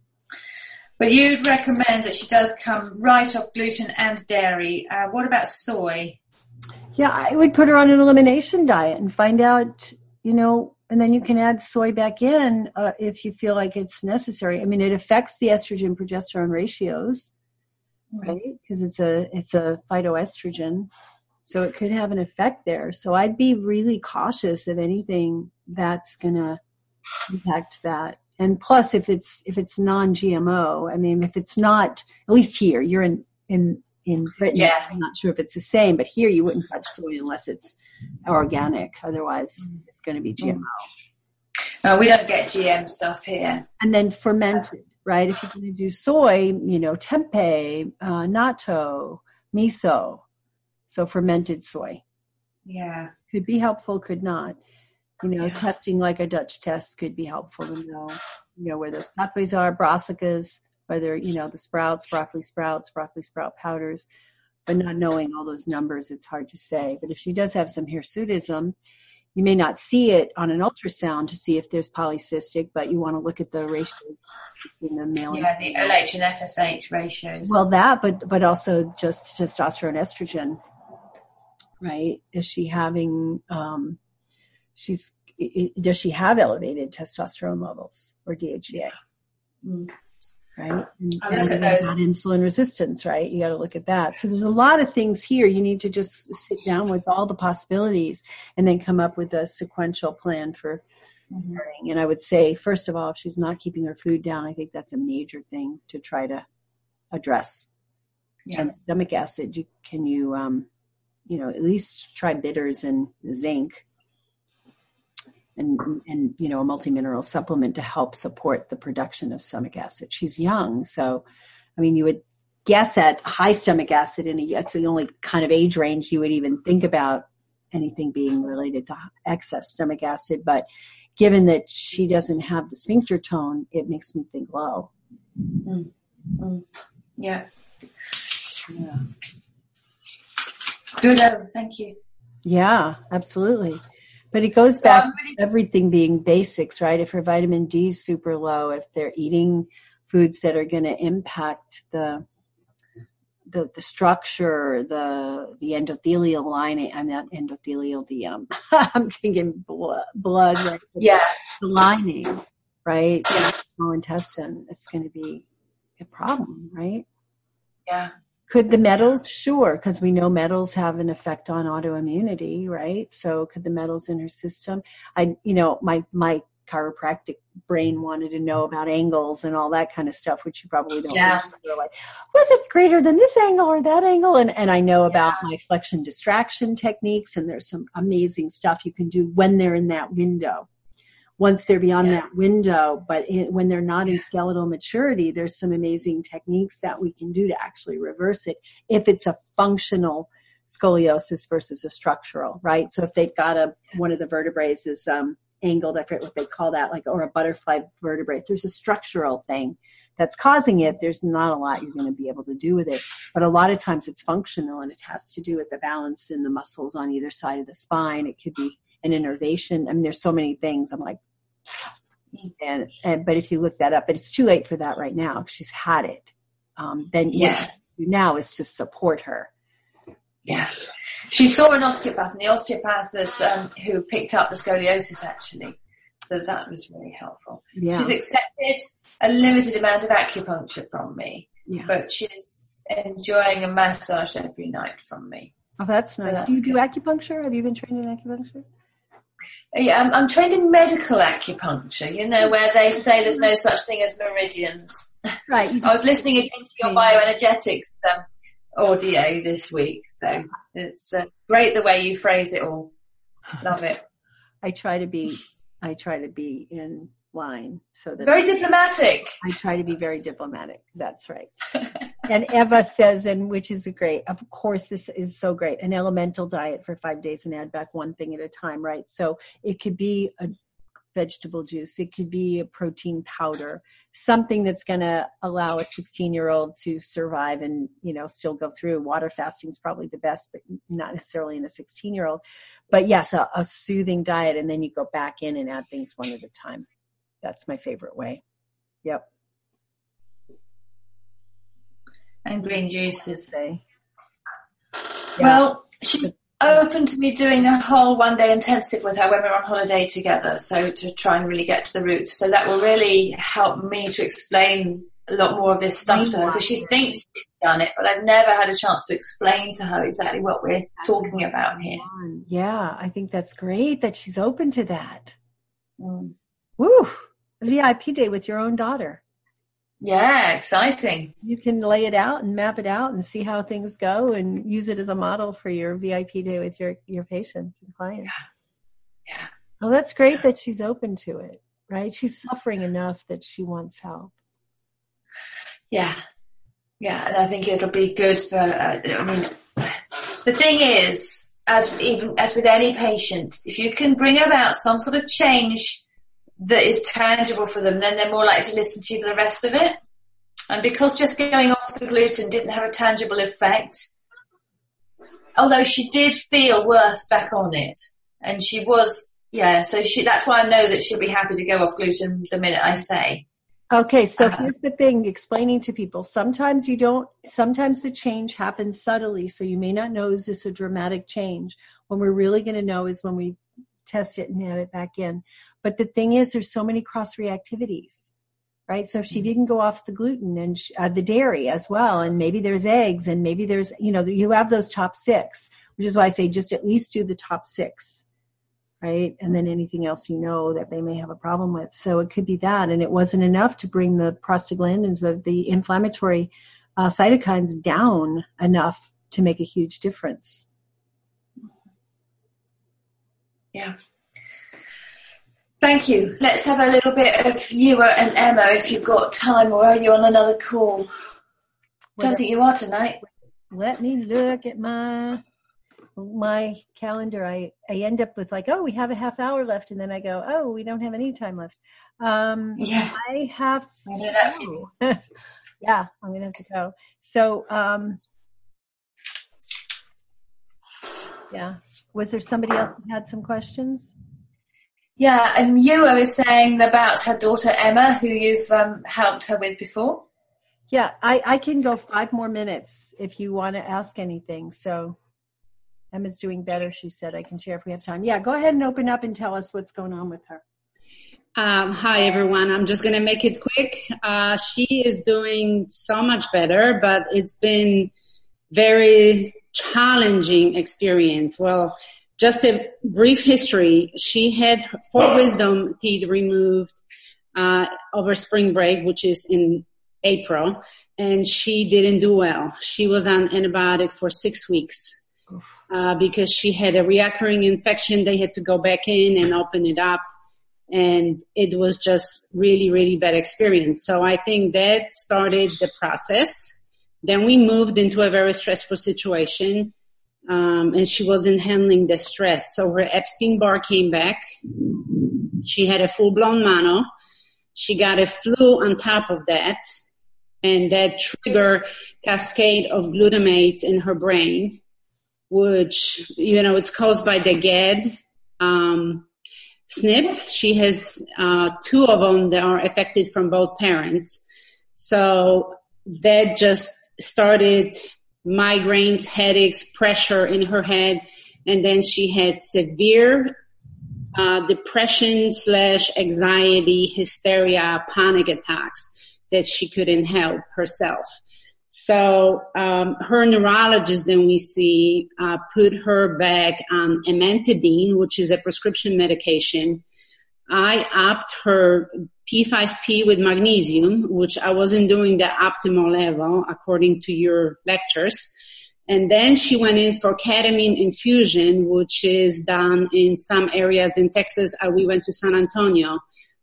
But you'd recommend that she does come right off gluten and dairy. Uh, what about soy? Yeah, I would put her on an elimination diet and find out, you know, and then you can add soy back in uh, if you feel like it's necessary. I mean, it affects the estrogen progesterone ratios, right? Because it's a it's a phytoestrogen. So it could have an effect there. So I'd be really cautious of anything that's going to impact that. And plus, if it's if it's non-G M O, I mean, if it's not, at least here, you're in in in Britain. Yeah. I'm not sure if it's the same, but here you wouldn't touch soy unless it's organic. Otherwise, it's going to be G M O. Uh, we don't get G M stuff here. And then fermented, right? If you're going to do soy, you know, tempeh, uh, natto, miso. So fermented soy. Yeah. Could be helpful, could not. You know, Yeah. testing like a Dutch test could be helpful to know, you know, where those pathways are, brassicas, whether, you know, the sprouts, broccoli sprouts, broccoli sprout powders, but not knowing all those numbers, it's hard to say. But if she does have some hirsutism, you may not see it on an ultrasound to see if there's polycystic, but you want to look at the ratios between the male and Yeah, the O H and F S H ratios. Well, that, but but also just testosterone, estrogen, right? Is she having, um, she's, it, does she have elevated testosterone levels or D H E A? Mm. Right? And, I look and at those. not insulin resistance, right? You got to look at that. So there's a lot of things here. You need to just sit down with all the possibilities and then come up with a sequential plan for mm-hmm. starting. And I would say, first of all, if she's not keeping her food down, I think that's a major thing to try to address. Yeah. And stomach acid, you, can you, um, you know, at least try bitters and zinc. And, and, you know, a multi-mineral supplement to help support the production of stomach acid. She's young, so, I mean, you would guess at high stomach acid, and it's the only kind of age range you would even think about anything being related to excess stomach acid. But given that she doesn't have the sphincter tone, it makes me think low. Mm-hmm. Yeah. Yeah. Good. Oh, thank you. Yeah, absolutely. But it goes back to everything being basics, right? If her vitamin D is super low, if they're eating foods that are going to impact the, the the structure, the the endothelial lining, I'm not endothelial, the um, I'm thinking blood, blood right? Yeah, the lining, right? Yeah, small intestine. It's going to be a problem, right? Yeah. Could the metals? Sure, because we know metals have an effect on autoimmunity, right? So could the metals in her system? I, you know, my my chiropractic brain wanted to know about angles and all that kind of stuff, which you probably don't. Yeah. Know. Like, was it greater than this angle or that angle? And and I know about yeah. my flexion distraction techniques, and there's some amazing stuff you can do when they're in that window. Once they're beyond yeah. that window, but it, when they're not in skeletal maturity, there's some amazing techniques that we can do to actually reverse it if it's a functional scoliosis versus a structural, right? So if they've got a, one of the vertebrae is um, angled, I forget what they call that, like, or a butterfly vertebrae, if there's a structural thing that's causing it, there's not a lot you're going to be able to do with it. But a lot of times it's functional, and it has to do with the balance in the muscles on either side of the spine. It could be an innervation. I mean, there's so many things. I'm like, and, and but if you look that up, but it's too late for that right now. She's had it. Um, then yeah. what you do now is to support her. Yeah. She saw an osteopath, and the osteopath is, um, who picked up the scoliosis actually. So that was really helpful. Yeah. She's accepted a limited amount of acupuncture from me, yeah. but she's enjoying a massage every night from me. Oh, that's nice. So that's do you good. do acupuncture? Have you been trained in acupuncture? Yeah, I'm, I'm trained in medical acupuncture, you know, where they say there's no such thing as meridians. Right. I was listening again to your bioenergetics um, audio this week, so it's uh, great the way you phrase it all. Love it. I try to be, I try to be in line. So that very diplomatic. I try to be very diplomatic. That's right. And Eva says, and which is great, of course, this is so great, an elemental diet for five days and add back one thing at a time, right? So it could be a vegetable juice. It could be a protein powder, something that's going to allow a sixteen-year-old to survive and, you know, still go through. Water fasting is probably the best, but not necessarily in a sixteen-year-old. But yes, a, a soothing diet, and then you go back in and add things one at a time. That's my favorite way. Yep. And green juices. Yeah. Well, she's open to me doing a whole one-day intensive with her when we're on holiday together, so to try and really get to the roots. So that will really help me to explain a lot more of this stuff to her, because she thinks she's done it, but I've never had a chance to explain to her exactly what we're talking about here. Yeah, I think that's great that she's open to that. Mm. Woo! V I P day with your own daughter. Yeah, exciting. You can lay it out and map it out and see how things go and use it as a model for your V I P day with your, your patients and clients. Yeah. Yeah. Well, that's great that she's open to it, right? She's suffering enough that she wants help. Yeah. Yeah. And I think it'll be good for, uh, I mean, the thing is, as even, as with any patient, if you can bring about some sort of change that is tangible for them, then they're more likely to listen to you for the rest of it. And because just going off the gluten didn't have a tangible effect, although she did feel worse back on it, and she was, yeah, so she, that's why I know that she'll be happy to go off gluten the minute I say. Okay, so uh, here's the thing, explaining to people, sometimes you don't, sometimes the change happens subtly, so you may not know, is this a dramatic change? When we're really going to know is when we test it and add it back in. But the thing is, there's so many cross-reactivities, right? So if she didn't go off the gluten and she, uh, the dairy as well, and maybe there's eggs, and maybe there's, you know, you have those top six, which is why I say just at least do the top six, right? And then anything else you know that they may have a problem with. So it could be that, and it wasn't enough to bring the prostaglandins, the, the inflammatory uh, cytokines down enough to make a huge difference. Yeah. Thank you. Let's have a little bit of you and Emma if you've got time, or are you on another call? Well, don't think you are tonight. Let me look at my my calendar. I, I end up with like, oh, we have a half hour left, and then I go, oh, we don't have any time left. Um, yeah. I have to go. Yeah, I'm going to have to go. So, um, yeah. Was there somebody else who had some questions? Yeah, and Ewa was saying about her daughter Emma, who you've um, helped her with before. Yeah, I, I can go five more minutes if you want to ask anything. So Emma's doing better, she said. I can share if we have time. Yeah, go ahead and open up and tell us what's going on with her. Um, hi, everyone. I'm just going to make it quick. Uh, she is doing so much better, but it's been very challenging experience. Well, just a brief history. She had four wisdom teeth removed uh, over spring break, which is in April, and she didn't do well. She was on antibiotic for six weeks uh, because she had a recurring infection. They had to go back in and open it up, and it was just really, really bad experience. So I think that started the process. Then we moved into a very stressful situation. Um, and she wasn't handling the stress. So her Epstein-Barr came back. She had a full-blown mono. She got a flu on top of that. And that triggered cascade of glutamates in her brain, which, you know, it's caused by the G A D um, S N P. She has uh, two of them that are affected from both parents. So that just started migraines, headaches, pressure in her head, and then she had severe uh, depression slash anxiety, hysteria, panic attacks that she couldn't help herself. So um, her neurologist, then we see, uh, put her back on amantadine, which is a prescription medication. I upped her P five P with magnesium, which I wasn't doing the optimal level according to your lectures. And then she went in for ketamine infusion, which is done in some areas in Texas. Uh, we went to San Antonio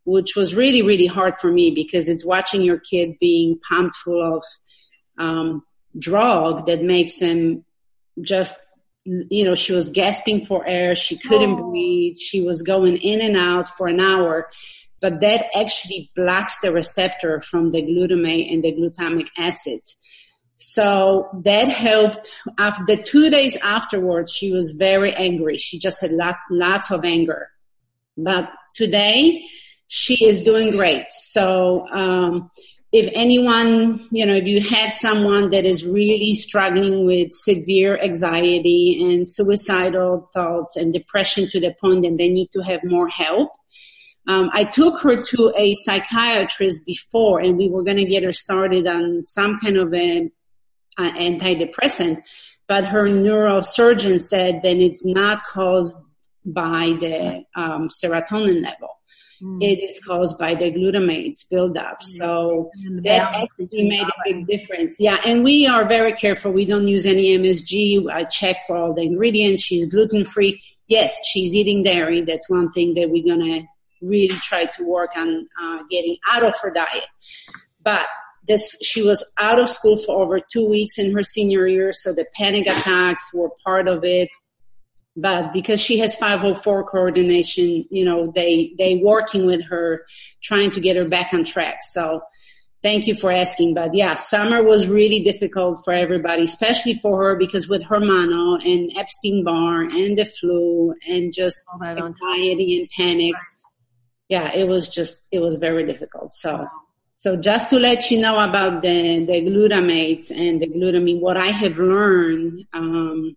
which was really, really hard for me because it's watching your kid being pumped full of um, drug that makes him just, you know, she was gasping for air. She couldn't oh. breathe. She was going in and out for an hour. But that actually blocks the receptor from the glutamate and the glutamic acid. So that helped. After two days afterwards, she was very angry. She just had lot, lots of anger. But today, she is doing great. So um, if anyone, you know, if you have someone that is really struggling with severe anxiety and suicidal thoughts and depression to the point that they need to have more help, Um, I took her to a psychiatrist before, and we were going to get her started on some kind of an antidepressant, but her neurosurgeon said that it's not caused by the um, serotonin level. Mm. It is caused by the glutamates buildup. So that actually made a big difference. Yeah, and we are very careful. We don't use any M S G. I check for all the ingredients. She's gluten-free. Yes, she's eating dairy. That's one thing that we're going to really try to work on uh, getting out of her diet. But this, she was out of school for over two weeks in her senior year, so the panic attacks were part of it. But because she has five oh four coordination, you know, they, they working with her, trying to get her back on track. So thank you for asking. But yeah, summer was really difficult for everybody, especially for her because with her mono and Epstein-Barr and the flu and just anxiety and panics. Yeah, it was just, it was very difficult. So, so just to let you know about the, the glutamates and the glutamine, what I have learned, um,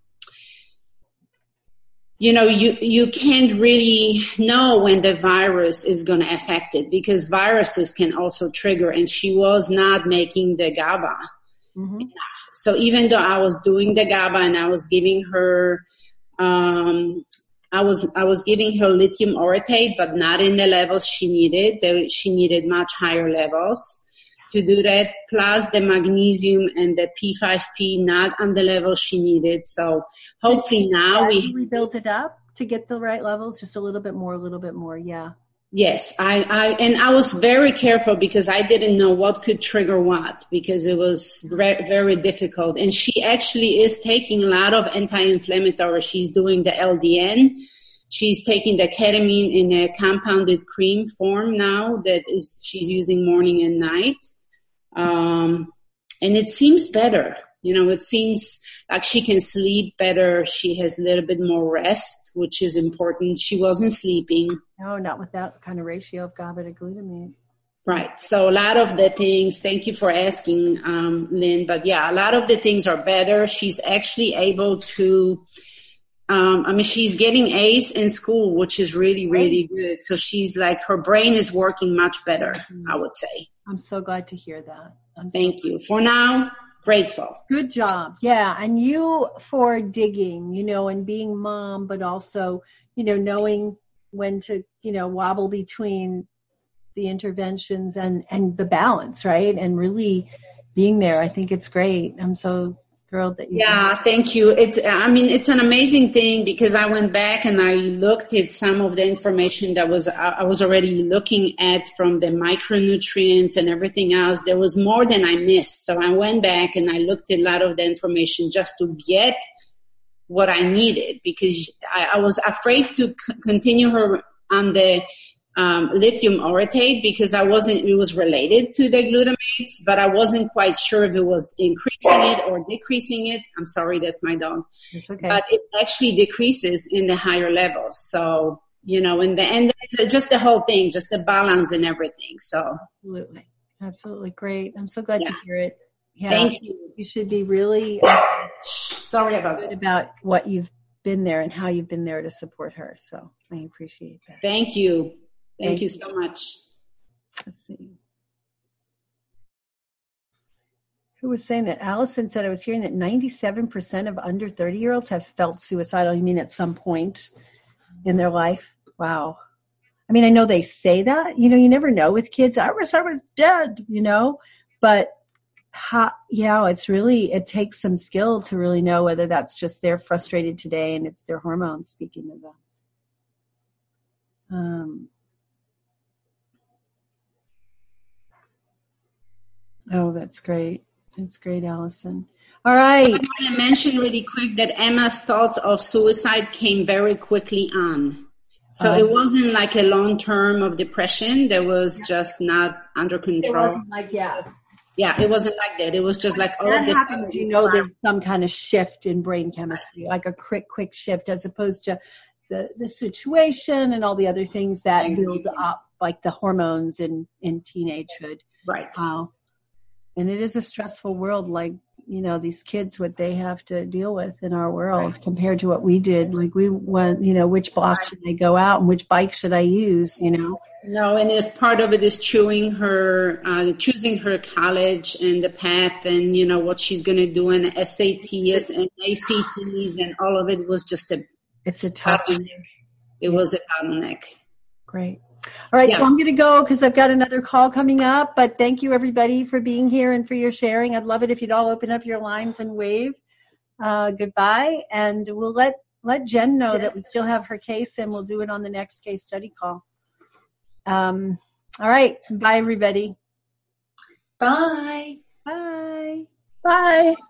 you know, you, you can't really know when the virus is going to affect it because viruses can also trigger, and she was not making the GABA mm-hmm. enough. So even though I was doing the GABA and I was giving her, um, I was, I was giving her lithium orotate, but not in the levels she needed. She needed much higher levels to do that. Plus the magnesium and the P five P not on the level she needed. So hopefully now we, we built it up to get the right levels, just a little bit more, a little bit more. Yeah. Yes, I, I, and I was very careful because I didn't know what could trigger what because it was re- very difficult. And she actually is taking a lot of anti-inflammatory. She's doing the L D N. She's taking the ketamine in a compounded cream form now that is, she's using morning and night. Um, and it seems better. You know, it seems like she can sleep better. She has a little bit more rest, which is important. She wasn't sleeping. No, not with that kind of ratio of GABA to glutamine. Right. So a lot of the things, thank you for asking, um, Lynn, but yeah, a lot of the things are better. She's actually able to, um, I mean, she's getting A's in school, which is really, really good. So she's like, her brain is working much better, mm-hmm. I would say. I'm so glad to hear that. I'm thank so you. For now, grateful. Good job. Yeah. And you for digging, you know, and being mom, but also, you know, knowing when to, you know, wobble between the interventions and, and the balance, right? And really being there. I think it's great. I'm so thrilled that you Yeah, can. Thank you. It's, I mean, it's an amazing thing because I went back and I looked at some of the information that was, I was already looking at from the micronutrients and everything else. There was more than I missed. So I went back and I looked at a lot of the information just to get what I needed because I, I was afraid to c- continue her on the um, lithium orotate because I wasn't, it was related to the glutamates, but I wasn't quite sure if it was increasing it or decreasing it. I'm sorry, that's my dog. It's okay. But it actually decreases in the higher levels. So, you know, in the end, just the whole thing, just the balance and everything. So. Absolutely. Absolutely. Great. I'm so glad yeah. to hear it. Yeah. Thank you. You should be really uh, sorry about good that. about what you've been there and how you've been there to support her. So I appreciate that. Thank you. Thank, Thank you so you. much. Let's see. Who was saying that? Allison said, I was hearing that ninety-seven percent of under thirty-year-olds have felt suicidal. You mean at some point in their life? Wow. I mean, I know they say that. You know, you never know with kids. I wish I was dead, you know. But, how, yeah, it's really, it takes some skill to really know whether that's just they're frustrated today and it's their hormones speaking to them. Um. Oh, that's great. That's great, Allison. All right. I want to mention really quick that Emma's thoughts of suicide came very quickly on. So um, it wasn't like a long term of depression. That was just not under control. It wasn't like, yeah. Yeah, it wasn't like that. It was just like all that of this. Happens, you know, there's some kind of shift in brain chemistry, like a quick, quick shift, as opposed to the, the situation and all the other things that build up, like the hormones in, in teenagehood. Right. Wow. And it is a stressful world, like, you know, these kids, what they have to deal with in our world right. compared to what we did. Like we went, you know, which block should I go out and which bike should I use, you know? No, and as part of it is choosing her, uh, choosing her college and the path and, you know, what she's going to do in S A Ts and A C Ts and all of it was just a, it's a tough bottleneck. It was a bottleneck. Great. All right, yeah. So I'm going to go because I've got another call coming up, but thank you everybody for being here and for your sharing. I'd love it if you'd all open up your lines and wave uh, goodbye, and we'll let, let Jen know that we still have her case and we'll do it on the next case study call. Um, all right. Bye, everybody. Bye. Bye. Bye.